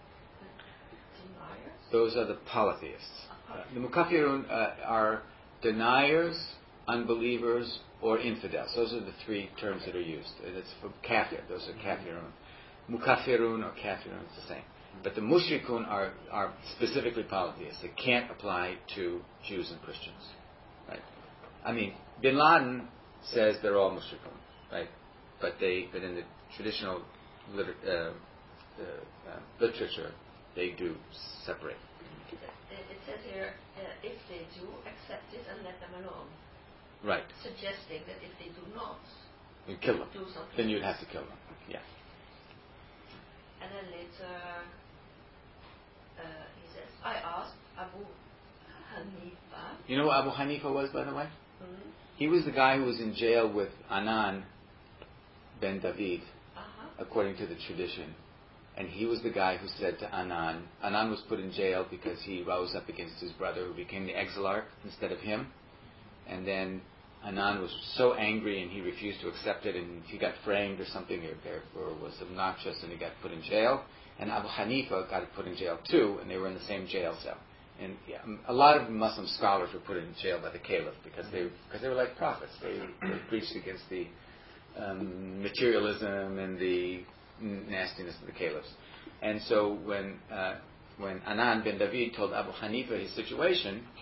Those are the polytheists. Uh, the Mukafirun uh, are deniers, unbelievers, or infidels. Those are the three terms that are used. It's for kafir. Those are kafirun. Mukafirun or kafirun, it's the same. But the mushrikun are, are specifically polytheists. They can't apply to Jews and Christians. Right? I mean, Bin Laden says they're all mushrikun, right? But they, but in the traditional liter, uh, uh, uh, literature, they do separate. It, it says here, uh, if they do, accept it and let them alone. Right. Suggesting that if they do not, You kill them. do something Then you'd else. have to kill them. Yeah. And then later, uh, he says, "I asked Abu Hanifa." You know who Abu Hanifa was, by the way? Hmm? He was the guy who was in jail with Anan ben David, Uh-huh. according to the tradition. And he was the guy who said to Anan, Anan was put in jail because he rose up against his brother who became the exilarch instead of him. And then Anan was so angry and he refused to accept it, and he got framed or something, or, or was obnoxious, and he got put in jail. And Abu Hanifa got put in jail too, and they were in the same jail cell. And yeah, a lot of Muslim scholars were put in jail by the caliph because they because they were like prophets. They, they preached against the um, materialism and the nastiness of the caliphs. And so when uh, when Anan bin David told Abu Hanifa his situation,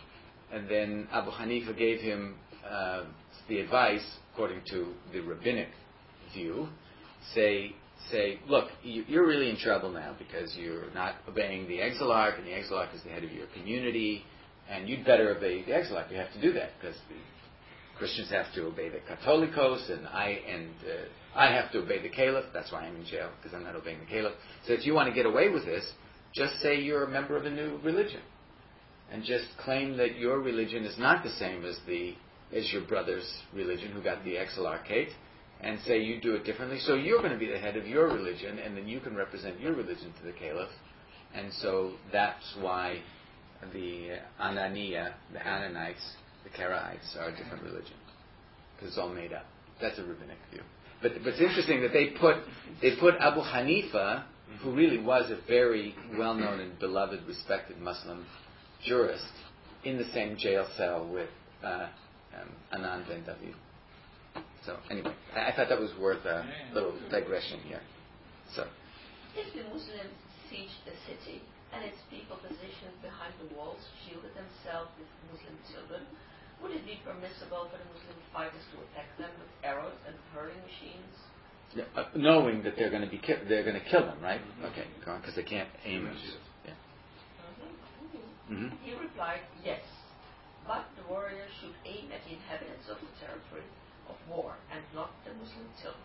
and then Abu Hanifa gave him uh, the advice, according to the rabbinic view, say, say, look, you, you're really in trouble now because you're not obeying the exilarch, and the exilarch is the head of your community, and you'd better obey the exilarch. You have to do that because the Christians have to obey the Catholicos, and I and uh, I have to obey the Caliph. That's why I'm in jail, because I'm not obeying the Caliph. So if you want to get away with this, just say you're a member of a new religion, and just claim that your religion is not the same as the as your brother's religion, who got the exilarchate, and say you do it differently. So you're going to be the head of your religion, and then you can represent your religion to the Caliph. And so that's why the Ananiya, the Ananites, the Karaites are a different religion, because it's all made up. That's a rabbinic view. But, but it's interesting that they put they put Abu Hanifa, who really was a very well-known and beloved, respected Muslim jurist, in the same jail cell with uh, um, Anand ben David. So anyway, I, I thought that was worth a little digression here. So, if the Muslims sieged a city and its people positioned behind the walls shielded themselves with Muslim children, would it be permissible for the Muslim fighters to attack them with arrows and hurling machines? yeah, uh, knowing that they're going to be ki- they're going to kill them, right? Mm-hmm. Okay, go on, because they can't aim it. Yeah. Mm-hmm. Mm-hmm. He replied, yes, but the warriors should aim at the inhabitants of the territory of war and not the Muslim children.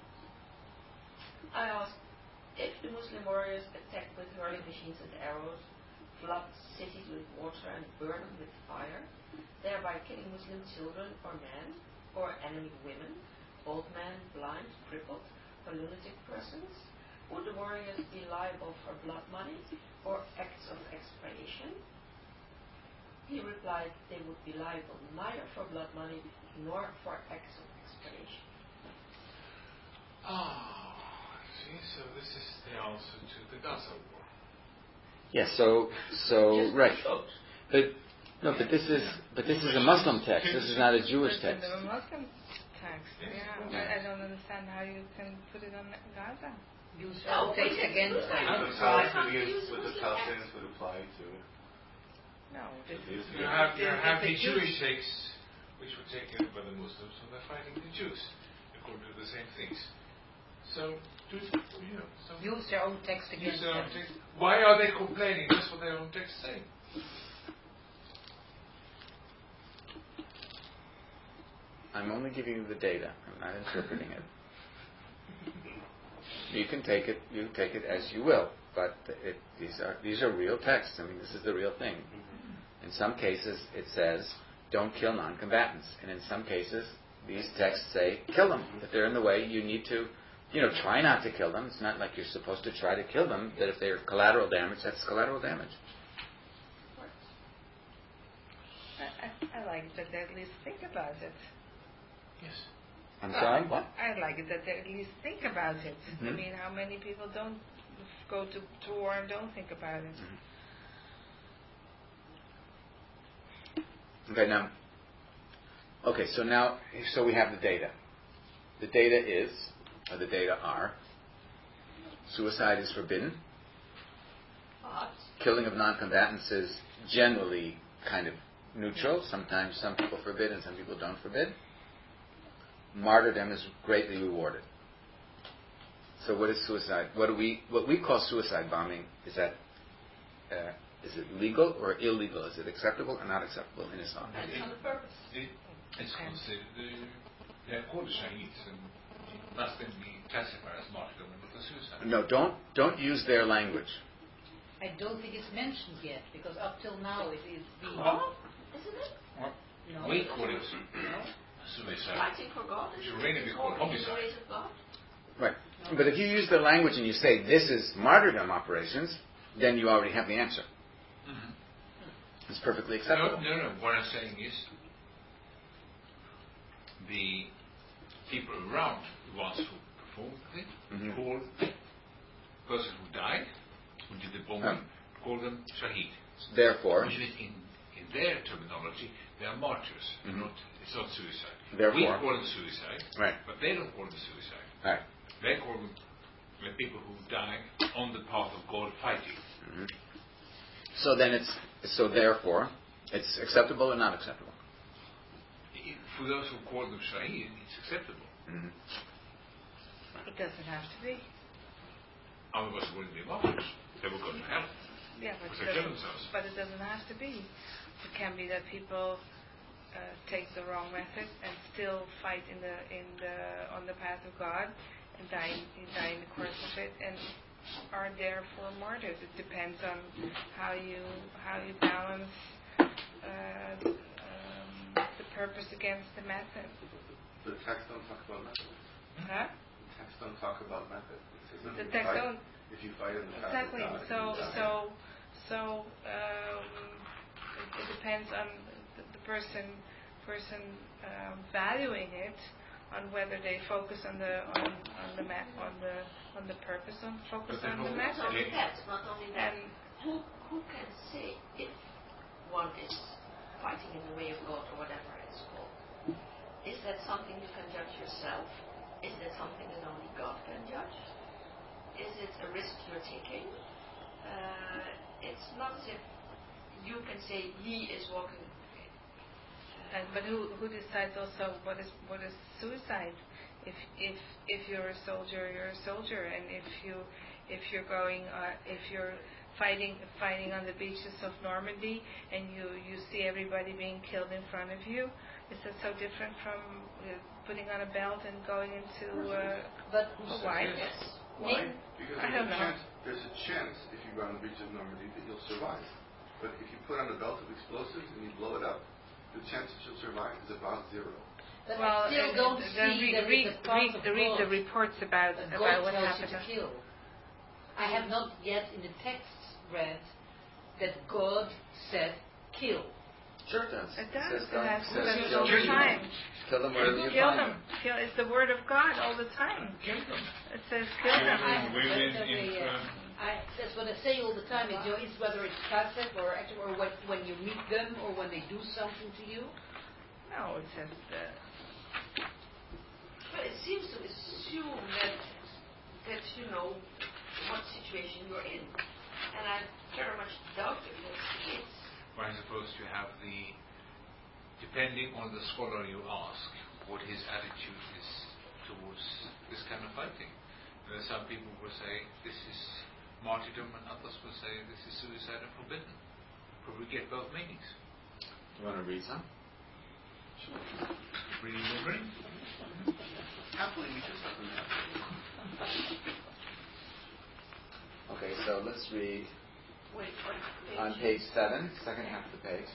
I asked, if the Muslim warriors attack with hurling machines and arrows, flood cities with water and burn them with fire, thereby killing Muslim children or men, or enemy women, old men, blind, crippled, or lunatic persons, would the warriors be liable for blood money or acts of expiation? He replied, they would be liable neither for blood money nor for acts of expiation. Ah, see, so this is the answer to the Gaza war. Yes. So so Just right. shows. But no, but this is but this is a Muslim text. This is not a Jewish That's text. a Muslim text. Yeah, but I don't understand how you can put it on Gaza. Use Oh, our text we can against use them. that. The Why can't we Palestinians, use what the Muslim Palestinians acts? would apply to. No, this Yes, is You have, you this have is the the Jews. Jewish texts, which were taken by the Muslims, so they're fighting the Jews according to the same things. So, do, you know, so Use their own text use against their own them. text. Why are they complaining? That's what their own texts say. I'm only giving you the data. I'm not interpreting it. You can take it. You take it as you will. But it, these are these are real texts. I mean, this is the real thing. In some cases, it says, "Don't kill non-combatants," and in some cases, these texts say, "Kill them if they're in the way. You need to, you know, try not to kill them. It's not like you're supposed to try to kill them. That if they're collateral damage, that's collateral damage." I, I, I like that they at least think about it. Yes. I'm sorry. What? I like it that they at least think about it. Mm-hmm. I mean, how many people don't go to, to war and don't think about it? Mm-hmm. Okay, now. Okay, so now, so we have the data. The data is, or the data are, suicide is forbidden. But Killing of non-combatants is generally kind of neutral. Sometimes some people forbid and some people don't forbid. Martyrdom is greatly rewarded. So what is suicide? What do we what we call suicide bombing? Is that uh, is it legal or illegal? Is it acceptable or not acceptable in Islam? depends on the purpose. It, it's considered, uh, they're called shaheeds, and it must then be classified as martyrdom and not as suicide. No, don't don't use their language. I don't think it's mentioned yet, because up till now it is being... Well, Isn't it? No. we call it No. suicide. Fighting for God? Which Isn't really it? we It's call all in the homicide. ways of God? Right. But if you use their language and you say this is martyrdom operations, then you already have the answer. Mm-hmm. It's perfectly No, acceptable. no, no. What I'm saying is the people around the ones who performed the thing Mhm. call person who died, who did the bombing, call them shaheed. Therefore, Which means in, in their terminology, they are martyrs. They're Mhm. not, it's not suicide. Therefore- we call them suicide, right, but they don't call them suicide. right. They call them the people who die on the path of God fighting. Mhm. So then it's so therefore, It's acceptable or not acceptable? I- For those who call them Shai, it's acceptable. Mm-hmm. It doesn't have to be. Otherwise, it wouldn't be Muslims. They would go to hell. Yeah, but Because it, they kill doesn't, themselves. but it doesn't have to be. It can be that people uh, take the wrong method and still fight in the in the on the path of God and die in, die in the course of it and are therefore martyrs. It depends on how you how you balance uh, um, the purpose against the method. The text don't talk about method. Huh? The text don't talk about method. It says if The you text fight- don't. If you fight in the path Exactly. of God, So, you die. so, so um, it, it depends on the, the person, person um, valuing it, on whether they focus on the on, on the ma- on the on the purpose, on focus But on the then Not method. only that, not only that. And Who who can say if one is fighting in the way of God or whatever it's called? Is that something you can judge yourself? Is that something that only God can judge? Is it a risk you're taking? Uh, it's not as if you can say he is walking. and but who who decides also what is what is suicide? If if if you're a soldier, you're a soldier, and if you if you're going uh, if you're fighting fighting on the beaches of Normandy and you you see everybody being killed in front of you, is that so different from uh, putting on a belt and going into uh, But why? Yes. Why? Name- Because I there's don't a, know. chance, there's a chance if you go on the beach of Normandy that you'll survive. But if you put on a belt of explosives and you blow it up, the chance that you'll survive is about zero. But well, I still and- don't and then see read, that read, it's a part read, of read God the reports about that about God what tells you happened. to kill. I have not yet in the text read that God said kill. Sure it does. It does. Says It God- has says says it kill all the them. time. Kill them wherever you Kill find them. Kill. It's the word of God all the time. Kill them. It says kill I- them. I- Women that's in a, uh, front. I, that's what I say all the time. Is, you know, it's whether it's passive or active, or when, when you meet them, or when they do something to you. No, it says. Uh, But it seems to assume that that you know what situation you're in, and I very much doubt if that's the case. Well, I suppose you have the, depending on the scholar you ask, what his attitude is towards this kind of fighting. There are some people will say this is martyrdom, and others will say this is suicide and forbidden. Probably get both meanings. You want to read some? Reading and agreeing. Happily, we just have them happily. Okay, so let's read Wait, what page? on page seven, second half of the page.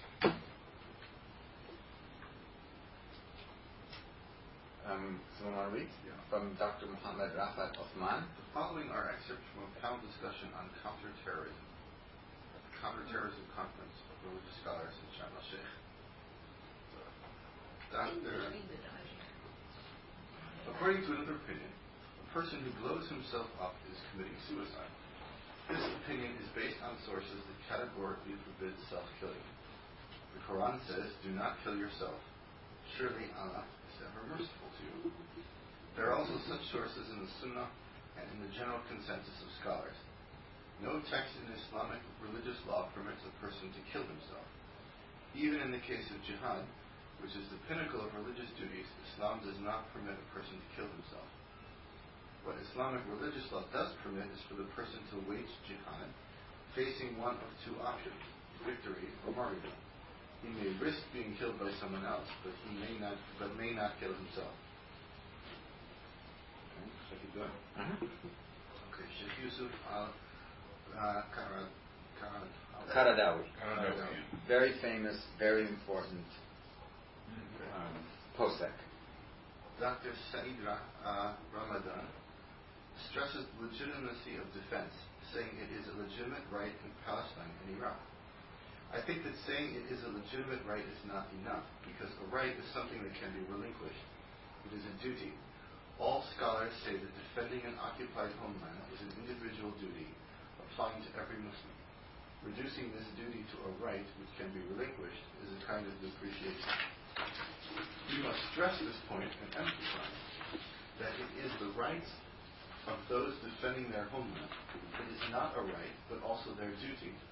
Um, someone want to read? Yeah. From Doctor Muhammad Rafat Othman. The following are excerpts from a panel discussion on counterterrorism at the Counterterrorism Conference of Religious Scholars in Sharm el Sheikh. Doctor According to another opinion, a person who blows himself up is committing suicide. This opinion is based on sources that categorically forbid self-killing. The Quran says, "Do not kill yourself. Surely Allah is ever merciful to you." There are also such sources in the Sunnah and in the general consensus of scholars. No text in Islamic religious law permits a person to kill himself. Even in the case of jihad, which is the pinnacle of religious duties, Islam does not permit a person to kill himself. What Islamic religious law does permit is for the person to wage jihad, facing one of two options, victory or martyrdom. He may risk being killed by someone else, but he may not, but may not kill himself. Okay, should I keep going? Uh-huh. Okay, Sheikh Yusuf al uh, Karad, Karad, Qaradawi. Qaradawi. Very famous, very important um, posek. Doctor Saeed Ra- uh, Ramadan stresses the legitimacy of defense, saying it is a legitimate right in Palestine and Iraq. I think that saying it is a legitimate right is not enough, because a right is something that can be relinquished. It is a duty. All scholars say that defending an occupied homeland is an individual duty applying to every Muslim. Reducing this duty to a right which can be relinquished is a kind of depreciation. We must stress this point and emphasize that it is the rights of those defending their homeland. It is not a right, but also their duty.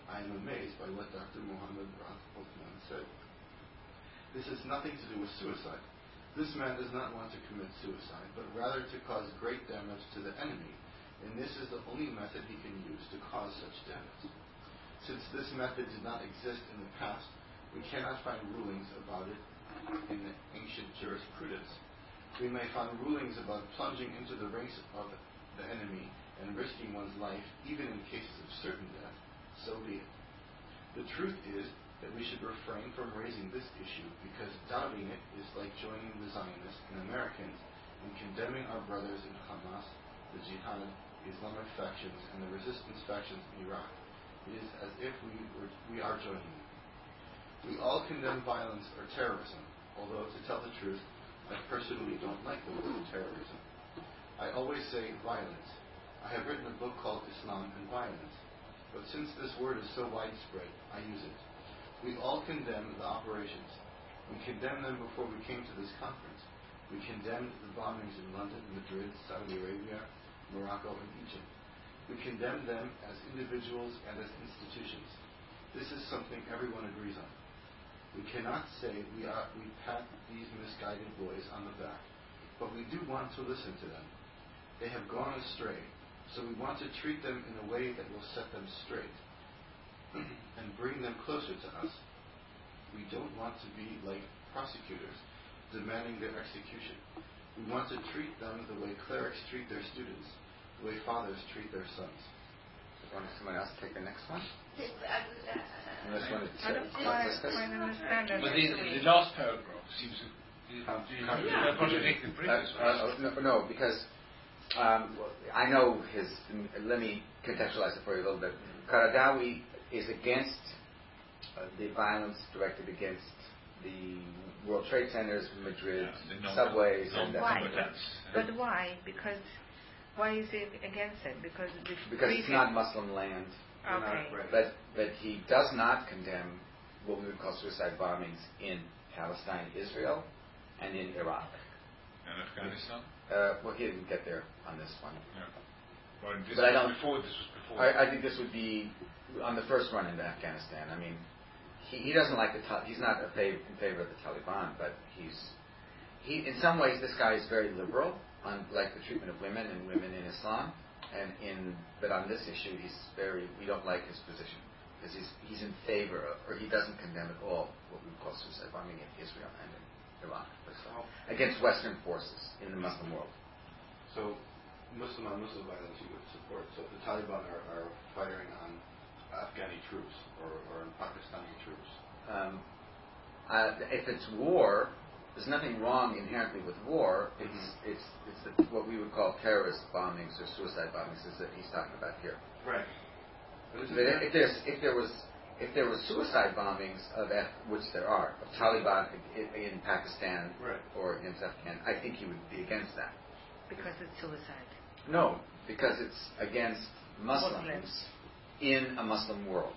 I am amazed by what Doctor Muhammad Rath Othman said. This has nothing to do with suicide. This man does not want to commit suicide, but rather to cause great damage to the enemy, and this is the only method he can use to cause such damage. Since this method did not exist in the past, we cannot find rulings about it in the ancient jurisprudence. We may find rulings about plunging into the ranks of the enemy and risking one's life, even in cases of certain death. So be it. The truth is that we should refrain from raising this issue, because doubting it is like joining the Zionists and Americans in condemning our brothers in Hamas, the Jihad, Islamic factions, and the resistance factions in Iraq. It is as if we, were, we are joining them. We all condemn violence or terrorism, although, to tell the truth, I personally don't like the word terrorism. I always say violence. I have written a book called Islam and Violence, but since this word is so widespread, I use it. We all condemn the operations. We condemned them before we came to this conference. We condemned the bombings in London, Madrid, Saudi Arabia, Morocco, and Egypt. We condemn them as individuals and as institutions. This is something everyone agrees on. We cannot say we, are, we pat these misguided boys on the back, but we do want to listen to them. They have gone astray, so we want to treat them in a way that will set them straight and bring them closer to us. We don't want to be like prosecutors, demanding their execution. We want to treat them the way clerics treat their students, the way fathers treat their sons. Want someone else take the next one? Uh, Unless one I don't quite, quite understand that. But the, the last paragraph seems to Um, uh, contradict the previous Uh, uh, no, no, because um, I know his. Let me contextualize it for you a little bit. Qaradawi is against uh, the violence directed against the World Trade Centers, Madrid, Yeah, the non- subways, and that Why? kind of thing. But why? Because why is he against it? Because the Because it's previous- not Muslim land. Okay. But but he does not condemn what we would call suicide bombings in Palestine, Israel, and in Iraq. And Afghanistan? Uh, well, he didn't get there on this one. Yeah. Well, this But I was don't- before, this was before. I, I think this would be on the first run into Afghanistan. I mean, he, he doesn't like the Ta- he's not a fav- in favor of the Taliban, but he's he in some ways this guy is very liberal on like the treatment of women and women in Islam, and in but on this issue he's very we don't like his position because he's he's in favor of, or he doesn't condemn at all what we would call suicide bombing in Israel and in Iraq but so, against Western forces in the Muslim world. So, Muslim on Muslim violence you would support. So if the Taliban are, are firing on Afghani troops or, or on Pakistani troops. Um, uh, if it's war, there's nothing wrong inherently with war. It's Mm-hmm. it's it's the, what we would call terrorist bombings or suicide bombings is that he's talking about here. Right. But isn't But that- if there's if there was if there was suicide bombings of Af- which there are of Taliban in, in Pakistan Right. or against Afghan, I think he would be against that. because it's suicide. No, because it's against Muslims Muslims. in a Muslim world.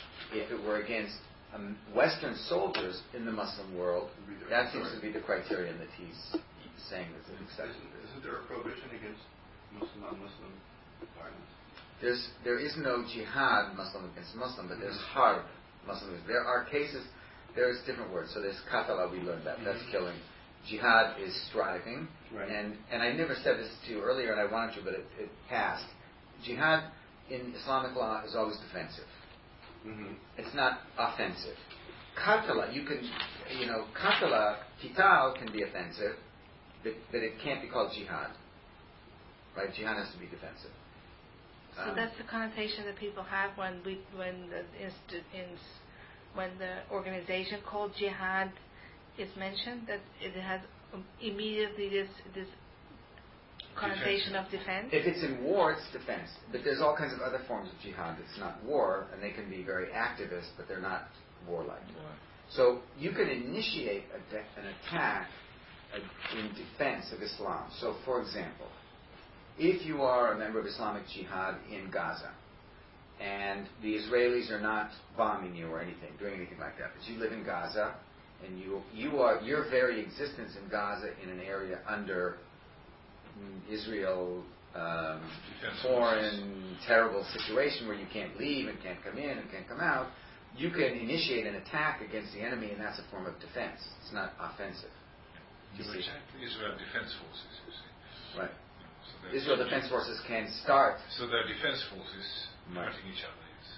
If it were against um, Western soldiers in the Muslim world, that seems to be the criterion that he's saying is acceptable. Isn't, isn't there a prohibition against Muslim on Muslim violence? There's there is no jihad Muslim against Muslim, but there's harb Muslim. There are cases. There's different words. So there's qatala. We learned that. That's Mhm. killing. Jihad is striving, Right. and and I never said this to you earlier, and I wanted to, but it, it passed. Jihad in Islamic law is always defensive. Mm-hmm. It's not offensive. Qatala, you can, you know, qatala, qital can be offensive, but, but it can't be called jihad. Right? Jihad has to be defensive. So Um, that's the connotation that people have when we when the inst- ins, when the organization called jihad is mentioned, that it has um, immediately this this connotation of defense. If it's in war, it's defense. But there's all kinds of other forms of jihad that's not war, and they can be very activist, but they're not warlike. So you can initiate a de- an attack uh, in defense of Islam. So, for example, if you are a member of Islamic Jihad in Gaza, and the Israelis are not bombing you or anything, doing anything like that, but you live in Gaza, and you you are your very existence in Gaza in an area under mm, Israel um, Defense foreign, terrible situation where you can't leave and can't come in and can't come out, you can initiate an attack against the enemy, and that's a form of defense. It's not offensive. You For see? example, Israel Defense Forces, you see. Right. So they're- Israel Defense Forces can start. So their defense forces Right. fighting each other. Yes.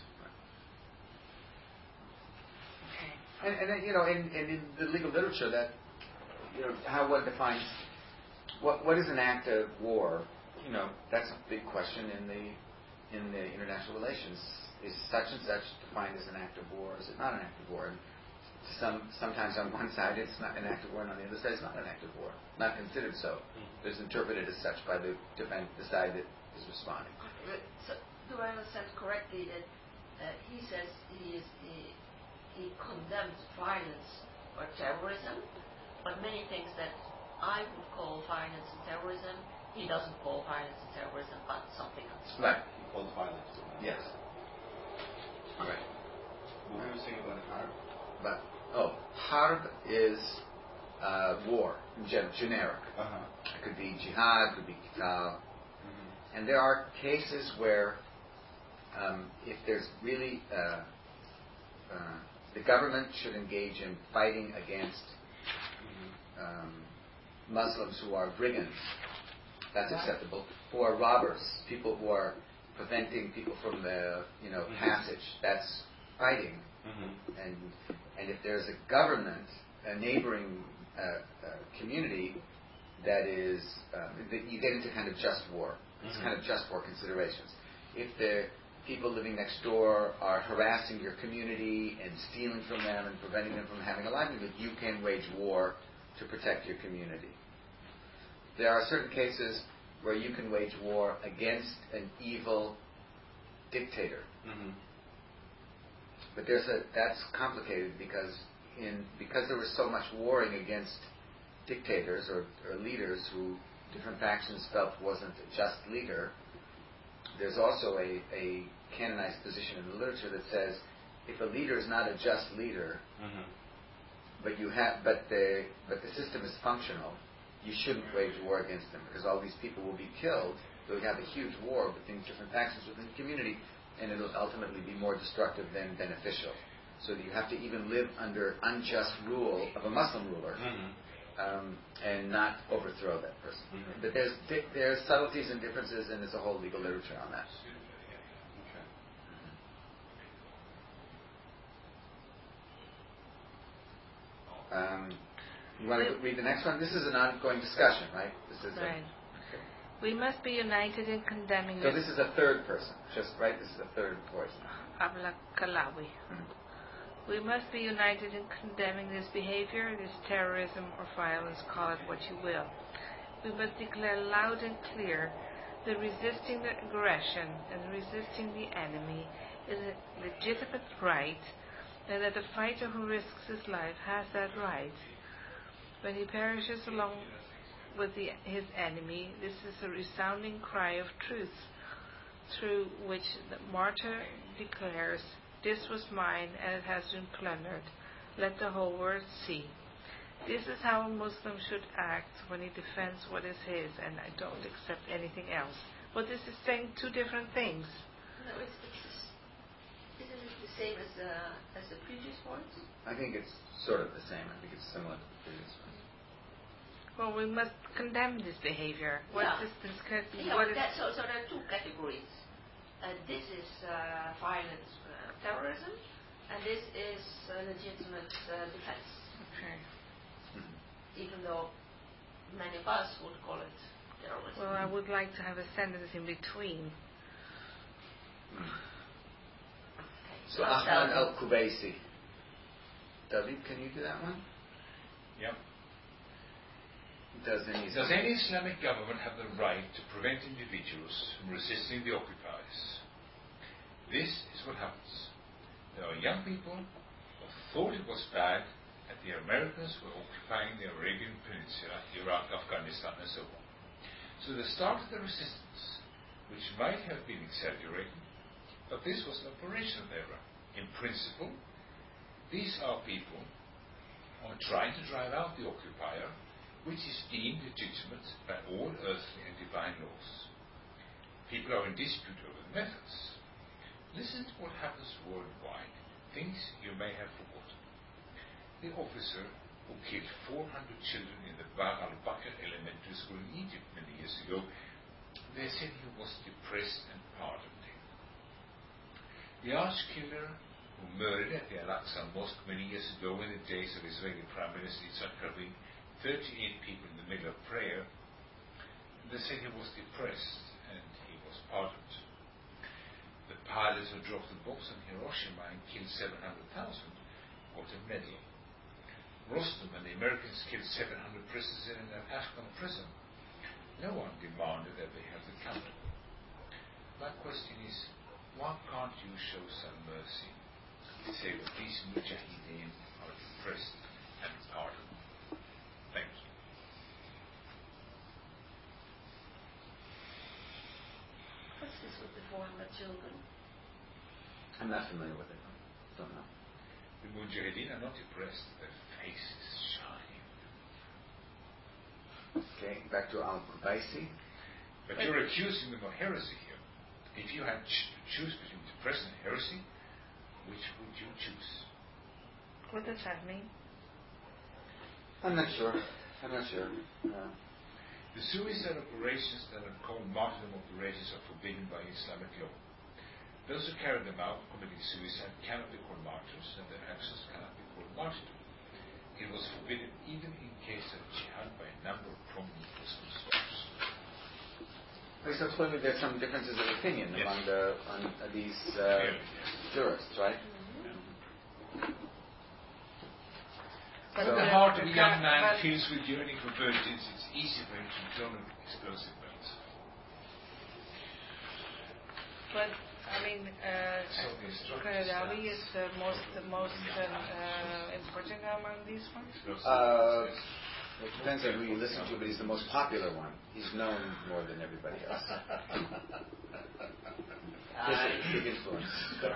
Okay. And, and then, you know, in, in, in the legal literature, that, you know, how one defines what what is an act of war. You know, that's a big question in the in the international relations. Is such and such defined as an act of war? Is it not an act of war? And some sometimes on one side it's not an act of war, and on the other side it's not an act of war, not considered so. It's interpreted as such by the defend, the side that is responding. So, do I understand correctly that uh, he says he is he, he condemns violence or terrorism, but many things that I would call violence and terrorism, he doesn't call violence and terrorism, but something else. Right. He calls violence. Yes. Right. What were you saying about harm? But oh, harb is uh, war, gen- generic. Uh-huh. It could be jihad, could be qital. Mm-hmm. And there are cases where um, if there's really uh, uh, the government should engage in fighting against um, Muslims who are brigands. That's acceptable. Who are robbers, people who are preventing people from the you know passage. That's fighting. Mm-hmm. And and if there's a government, a neighboring uh, uh, community that is, um, that you get into kind of just war. It's Mm-hmm. kind of just war considerations. If the people living next door are harassing your community and stealing from them and preventing them from having a livelihood, you can wage war to protect your community. There are certain cases where you can wage war against an evil dictator. Mm-hmm. But there's a that's complicated because in because there was so much warring against dictators or, or leaders who different factions felt wasn't a just leader. There's also a, a canonized position in the literature that says if a leader is not a just leader, Mm-hmm. but you have but the but the system is functional, you shouldn't wage war against them because all these people will be killed. You'll have a huge war between different factions within the community, and it'll ultimately be more destructive than beneficial. So that you have to even live under unjust rule of a Muslim ruler, Mm-hmm. um, and not overthrow that person. Mhm. But there's di- there's subtleties and differences, and there's a whole legal literature on that. Okay. Um, you want to read the next one? This is an ongoing discussion, right? This is a- Right. We must be united in condemning so this. this is a third person, just right? This is a third voice. Abla Kalawi. We must be united in condemning this behavior, this terrorism or violence, call it what you will. We must declare loud and clear that resisting the aggression and resisting the enemy is a legitimate right, and that the fighter who risks his life has that right. When he perishes along with the, his enemy, this is a resounding cry of truth, through which the martyr declares, "This was mine, and it has been plundered. Let the whole world see." This is how a Muslim should act when he defends what is his, and I don't accept anything else. But this is saying two different things. No, it's, it's, isn't it the same as the, as the previous ones? I think it's sort of the same. I think it's similar to the previous one. Well, we must condemn this behavior. What Yeah. is this? this Yeah, what but is, that, so, so there are two categories. Uh, this is uh, violent uh, terrorism, and this is uh, legitimate uh, defense. okay. Even though many of us would call it terrorism. Well, I would like to have a sentence in between. Okay. So I'll Ahmad tell you. al-Kubaisi. David, can you do that one? Yeah. Does any Does any Islamic government have the right to prevent individuals from resisting the occupiers? This is what happens. There are young people who thought it was bad that the Americans were occupying the Arabian Peninsula, Iraq, Afghanistan, and so on. So they started the resistance, which might have been exaggerated, but this was an operational error. In principle, these are people who are trying to drive out the occupier, which is deemed legitimate by all earthly and divine laws. People are in dispute over the methods. Listen to what happens worldwide, things you may have forgotten. The officer who killed four hundred children in the Bar al-Bakr elementary school in Egypt many years ago, they said he was depressed and pardoned him. The arch-killer who murdered at the Al-Aqsa Mosque many years ago in the days of Israeli Prime Minister Yitzhak Rabin, thirty-eight people in the middle of prayer, they said he was depressed and he was pardoned. The pilot who dropped the bombs on Hiroshima and killed seven hundred thousand got a medal. Rostam and the Americans killed seven hundred prisoners in an Afghan prison. No one demanded that they have the counter. My question is, why can't you show some mercy? Say that these mujahideen are depressed and pardoned. Thank you. What's this with the four hundred children? I'm not familiar with it. Don't know. The mujahideen are not depressed. Their faces shine. Okay, back to Al-Qubaisi. But you're accusing them of heresy here. If you had ch- to choose between depression and heresy, which would you choose? What does that mean? I'm not sure. I'm not sure. Uh, The suicide operations that are called martyrdom operations are forbidden by Islamic law. Those who carry them out committing suicide cannot be called martyrs, and their actions cannot be called martyrdom. It was forbidden even in case of jihad by a number of prominent Muslim scholars. so clearly there's some differences of opinion Yes. among the on uh, these uh, Clearly, yes. jurists, right? But When So- the heart of a the young ca- man but- fills with yearning for virgins, it's easy for him to donate explosive weapons. But I mean, uh, So the instructions Qaradawi stands. is the most the most uh, uh, important among these ones. Explosive Uh, weapons, It depends on who you listen to, but he's the most popular one. He's known more than everybody else. Big, big influence.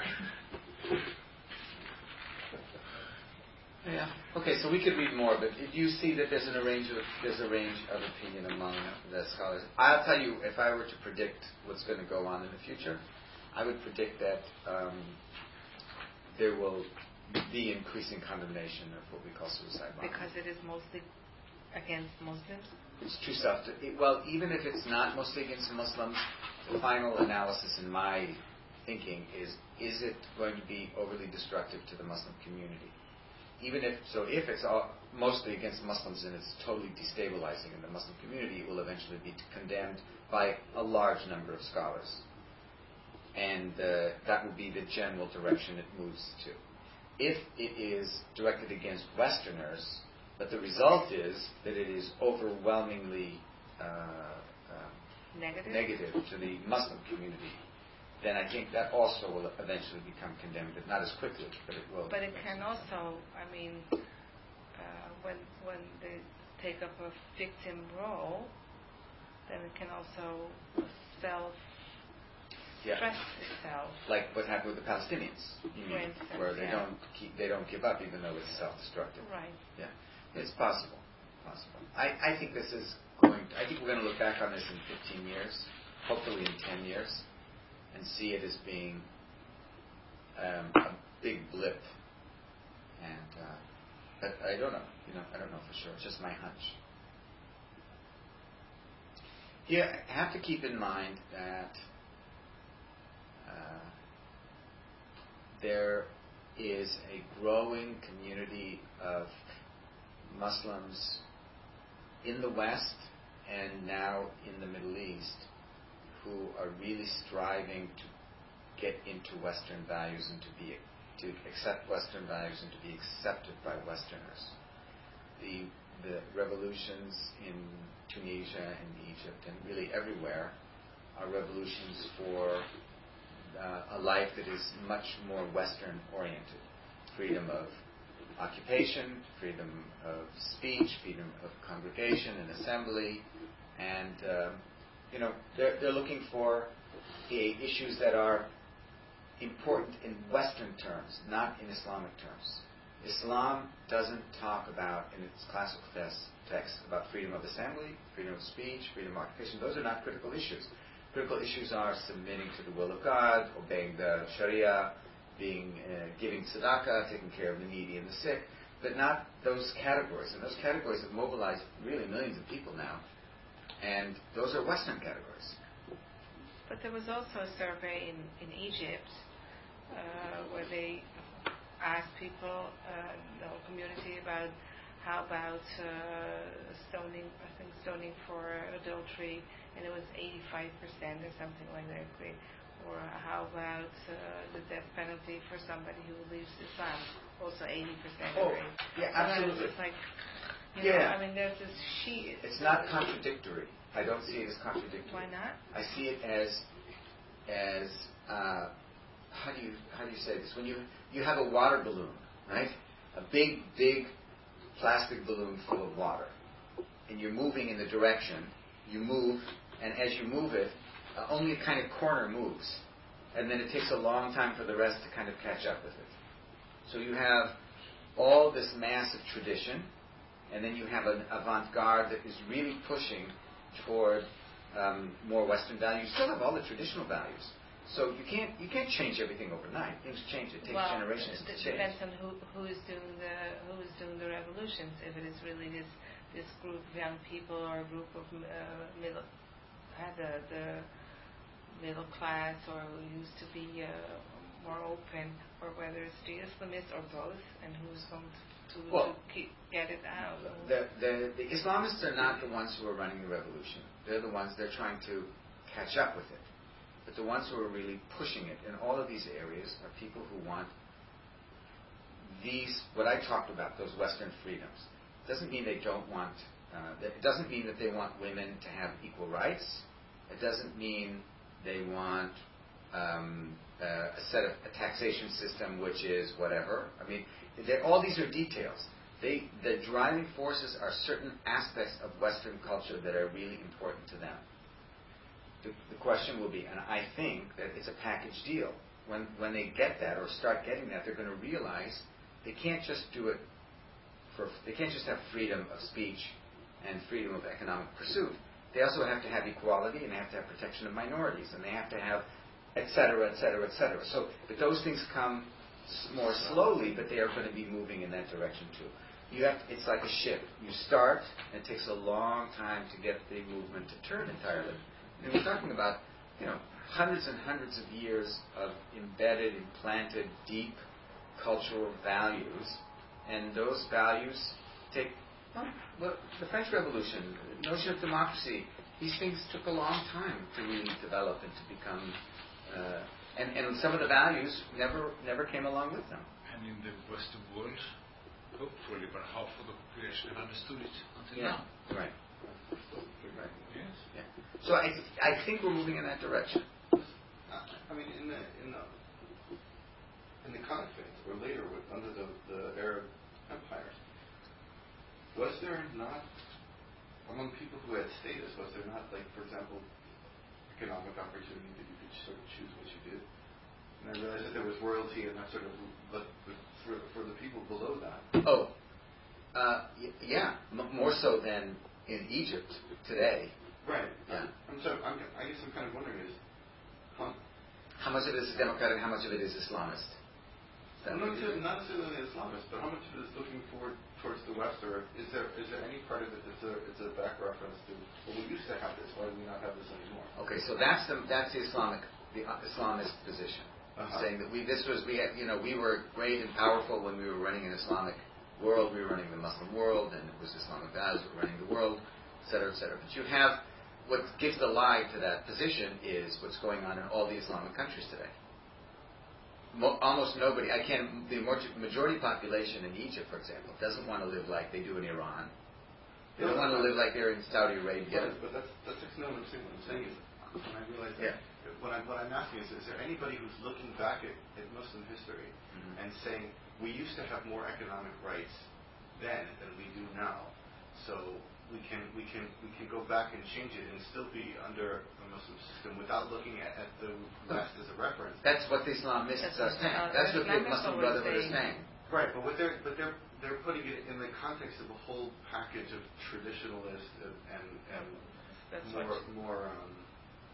Yeah. Okay, so we could read more, but if you see that there's an range of there's a range of opinion among the scholars. I'll tell you, if I were to predict what's going to go on in the future, I would predict that um, there will be increasing condemnation of what we call suicide bombing. Because it is mostly against Muslims. It's too self. Well, even if it's not mostly against Muslims, the final analysis in my thinking is: is it going to be overly destructive to the Muslim community? Even if so, if it's all, mostly against Muslims and it's totally destabilizing in the Muslim community, it will eventually be condemned by a large number of scholars, and uh, that will be the general direction it moves to. If it is directed against Westerners, but the result is that it is overwhelmingly uh, uh, Negative. negative to the Muslim community, then I think that also will eventually become condemned, but not as quickly, but it will. But it can also, I mean, uh, when when they take up a victim role, then it can also self yeah. stress itself. Like what happened with the Palestinians, you For mean, instance, where they yeah. don't keep, they don't give up even though it's self-destructive. Right. Yeah, it's possible. Possible. I, I think this is going. I think we're going to look back on this in fifteen years, hopefully in ten years, and see it as being um, a big blip. And uh, but I don't know. You know, I don't know for sure. It's just my hunch. Yeah, I have to keep in mind that uh, there is a growing community of Muslims in the West and now in the Middle East who are really striving to get into Western values and to be to accept Western values and to be accepted by Westerners. The the revolutions in Tunisia and Egypt and really everywhere are revolutions for uh, a life that is much more Western oriented. Freedom of occupation, freedom of speech, freedom of congregation and assembly, and um, you know they're they're looking for a, issues that are important in Western terms, not in Islamic terms. Islam doesn't talk about, in its classical text, text about freedom of assembly, freedom of speech, freedom of occupation. Those are not critical issues. critical issues are submitting to the will of God, obeying the Sharia, being uh, giving tzedakah, taking care of the needy and the sick, but not those categories. And those categories have mobilized really millions of people now, and those are Western categories. But there was also a survey in, in Egypt uh, where they asked people, uh, the whole community, about how about uh, stoning, I think stoning for adultery, and it was eighty-five percent or something like that. They, or how about uh, the death penalty for somebody who leaves Islam, also eighty percent. Oh, yeah, absolutely. It's like, you yeah. know, I mean, there's this sheet. It's not contradictory. I don't see it as contradictory. Why not? I see it as, as uh, how do you how do you say this? When you you have a water balloon, right? A big big plastic balloon full of water, and you're moving in the direction. You move, and as you move it, uh, only a kind of corner moves, and then it takes a long time for the rest to kind of catch up with it. So you have all this massive tradition, and then you have an avant-garde that is really pushing toward um, more Western values. You still have all the traditional values. So you can't you can't change everything overnight. Things change. It takes well, generations it to d- change. depends on who who is doing the who is doing the revolutions. If it is really this this group of young people or a group of uh, middle uh, the the middle class, or who used to be uh, more open, or whether it's the Islamists or both, and who's going to to, well, to keep, get it out. The, the the Islamists are not the ones who are running the revolution. They're the ones they're trying to catch up with it. But the ones who are really pushing it in all of these areas are people who want these, what I talked about, those Western freedoms. It doesn't mean they don't want, uh, it doesn't mean that they want women to have equal rights. It doesn't mean they want um, uh, a set of a taxation system which is whatever. I mean, all these are details. They, the driving forces are certain aspects of Western culture that are really important to them. The, the question will be, and I think that it's a package deal. When when they get that or start getting that, they're going to realize they can't just do it for. They can't just have freedom of speech and freedom of economic pursuit. They also have to have equality, and they have to have protection of minorities, and they have to have, et cetera, et cetera, et cetera. So, but those things come more slowly, but they are going to be moving in that direction too. You have. It's like a ship. You start, and it takes a long time to get the movement to turn entirely. And we're talking about, you know, hundreds and hundreds of years of embedded, implanted, deep cultural values, and those values take, well, well, the French Revolution, the notion of democracy, these things took a long time to really develop and to become, uh, and, and some of the values never never came along with them. And in the Western world, hopefully about half of the population have understood it until Yeah, now. right. Right. Yes. Yeah. So I, I think we're moving in that direction. I mean, in the in the in the Caliphate, or later with, under the, the Arab empires, was there not, among people who had status, was there not, like, for example, economic opportunity that you could sort of choose what you did? And I realized that there was royalty and that sort of, but, but for for the people below that. Oh, uh, y- yeah, M- more so than in Egypt today. Right. Yeah. I'm so. I'm, I guess I'm kind of wondering is, huh? How much of it is democratic? How much of it is Islamist? Well, not, necessarily, not necessarily Islamist, but how much of it is looking forward towards the West, or is there is there any part of it that's a it's a back reference to, well, we used to have this, why do we not have this anymore? Okay, so that's the that's the Islamic the Islamist position, Uh-huh. saying that we this was we had, you know we were great and powerful when we were running an Islamic world. We were running the Muslim world, and it was Islamic values. We were running the world, et cetera, et cetera. But you have what gives the lie to that position is what's going on in all the Islamic countries today. Mo- almost nobody, I can't, the majority population in Egypt, for example, doesn't want to live like they do in Iran. They don't want to live like they're in Saudi Arabia. But, but that's that's no what I'm saying. What I'm saying is, when I realize that, Yeah. what I'm what I'm asking is, is there anybody who's looking back at, at Muslim history Mm-hmm. and saying we used to have more economic rights then than we do now, so we can we can we can go back and change it and still be under a Muslim system without looking at, at the West as a reference. That's what the Islamists That's are what, saying. uh, That's what the Islamists Muslim always Brotherhood is say. saying. Right, but what they're but they're they're putting it in the context of a whole package of traditionalist and and, and That's more what- more um, I guess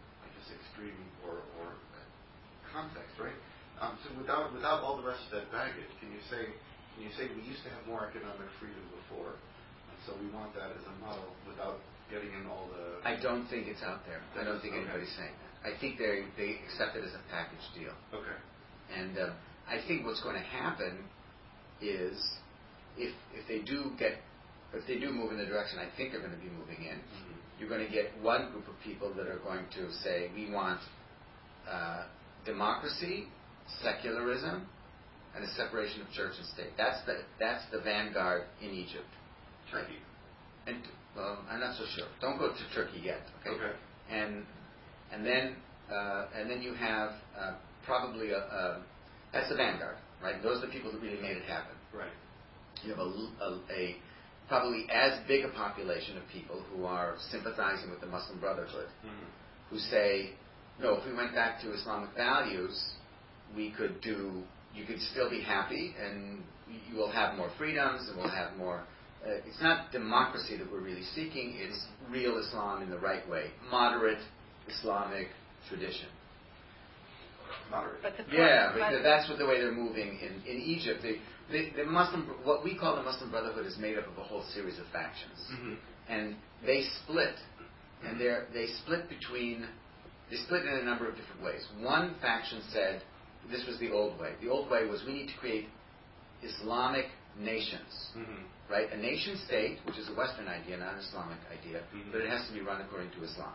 extreme or, or context, right? Um, so without without all the rest of that baggage, can you say can you say we used to have more economic freedom before, and so we want that as a model without getting in all the... I don't think it's out there. I don't think Okay. anybody's saying that. I think they they accept it as a package deal. Okay. And uh, I think what's going to happen is if if they do get if they do move in the direction I think they're going to be moving in, Mm-hmm. you're going to get one group of people that are going to say we want uh, democracy, secularism, and a separation of church and state. That's the that's the vanguard in Egypt. Turkey. And well, I'm not so sure. Don't go to Turkey yet. Okay. Okay. And and then uh, and then you have uh, probably a, a that's the vanguard, right? Those are the people that really made it happen. Right. You have a, a, a probably as big a population of people who are sympathizing with the Muslim Brotherhood, Mm-hmm. who say, no, if we went back to Islamic values, we could do. You could still be happy, and you will have more freedoms, and we'll have more. Uh, it's not democracy that we're really seeking, it's real Islam in the right way. Moderate Islamic tradition. Moderate. But the pro- Yeah, but- because that's what the way they're moving in, in Egypt. The, the, the Muslim, what we call the Muslim Brotherhood is made up of a whole series of factions. Mm-hmm. And they split, and they're, they split between, they split in a number of different ways. One faction said, this was the old way. The old way was we need to create Islamic nations. Mm-hmm. Right? A nation state, which is a Western idea, not an Islamic idea, Mhm. but it has to be run according to Islam.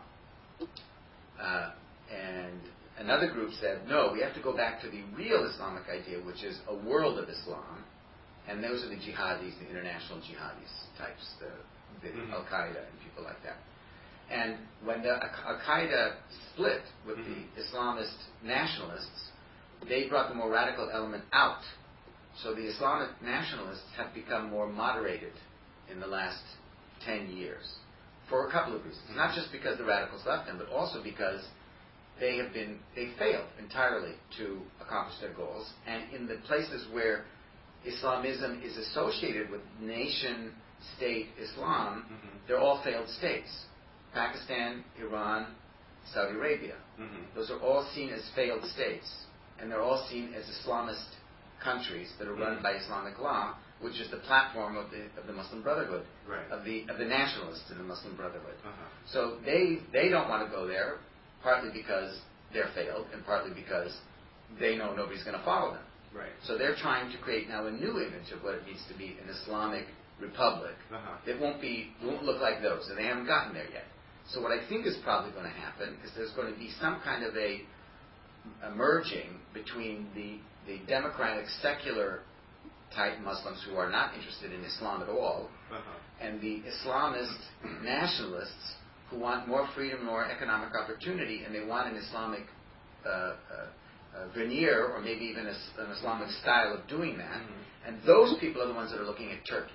Uh, and another group said, no, we have to go back to the real Islamic idea, which is a world of Islam. And those are the jihadis, the international jihadis types, the, the Mhm. Al-Qaeda and people like that. And when the Al-Qaeda split with Mhm. the Islamist nationalists, they brought the more radical element out. So the Islamic nationalists have become more moderated in the last ten years for a couple of reasons. Not just because the radicals left them, but also because they have been, they failed entirely to accomplish their goals. And in the places where Islamism is associated with nation-state Islam, Mm-hmm. they're all failed states. Pakistan, Iran, Saudi Arabia. Mm-hmm. Those are all seen as failed states. And they're all seen as Islamist countries that are run Mhm. by Islamic law, which is the platform of the of the Muslim Brotherhood, Right. of the of the nationalists in the Muslim Brotherhood. Uh-huh. So they they don't want to go there, partly because they're failed, and partly because they know nobody's going to follow them. Right. So they're trying to create now a new image of what it needs to be an Islamic republic Uh-huh. that won't be won't look like those, and they haven't gotten there yet. So what I think is probably going to happen is there's going to be some kind of a, a merging between the the democratic secular type Muslims who are not interested in Islam at all, Uh-huh. and the Islamist nationalists who want more freedom, more economic opportunity, and they want an Islamic uh, uh, uh, veneer or maybe even a, an Islamic style of doing that. Mhm. And those people are the ones that are looking at Turkey.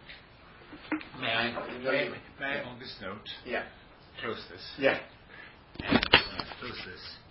May I, May- may I on this note Yeah. close this? Yeah. And uh, close this.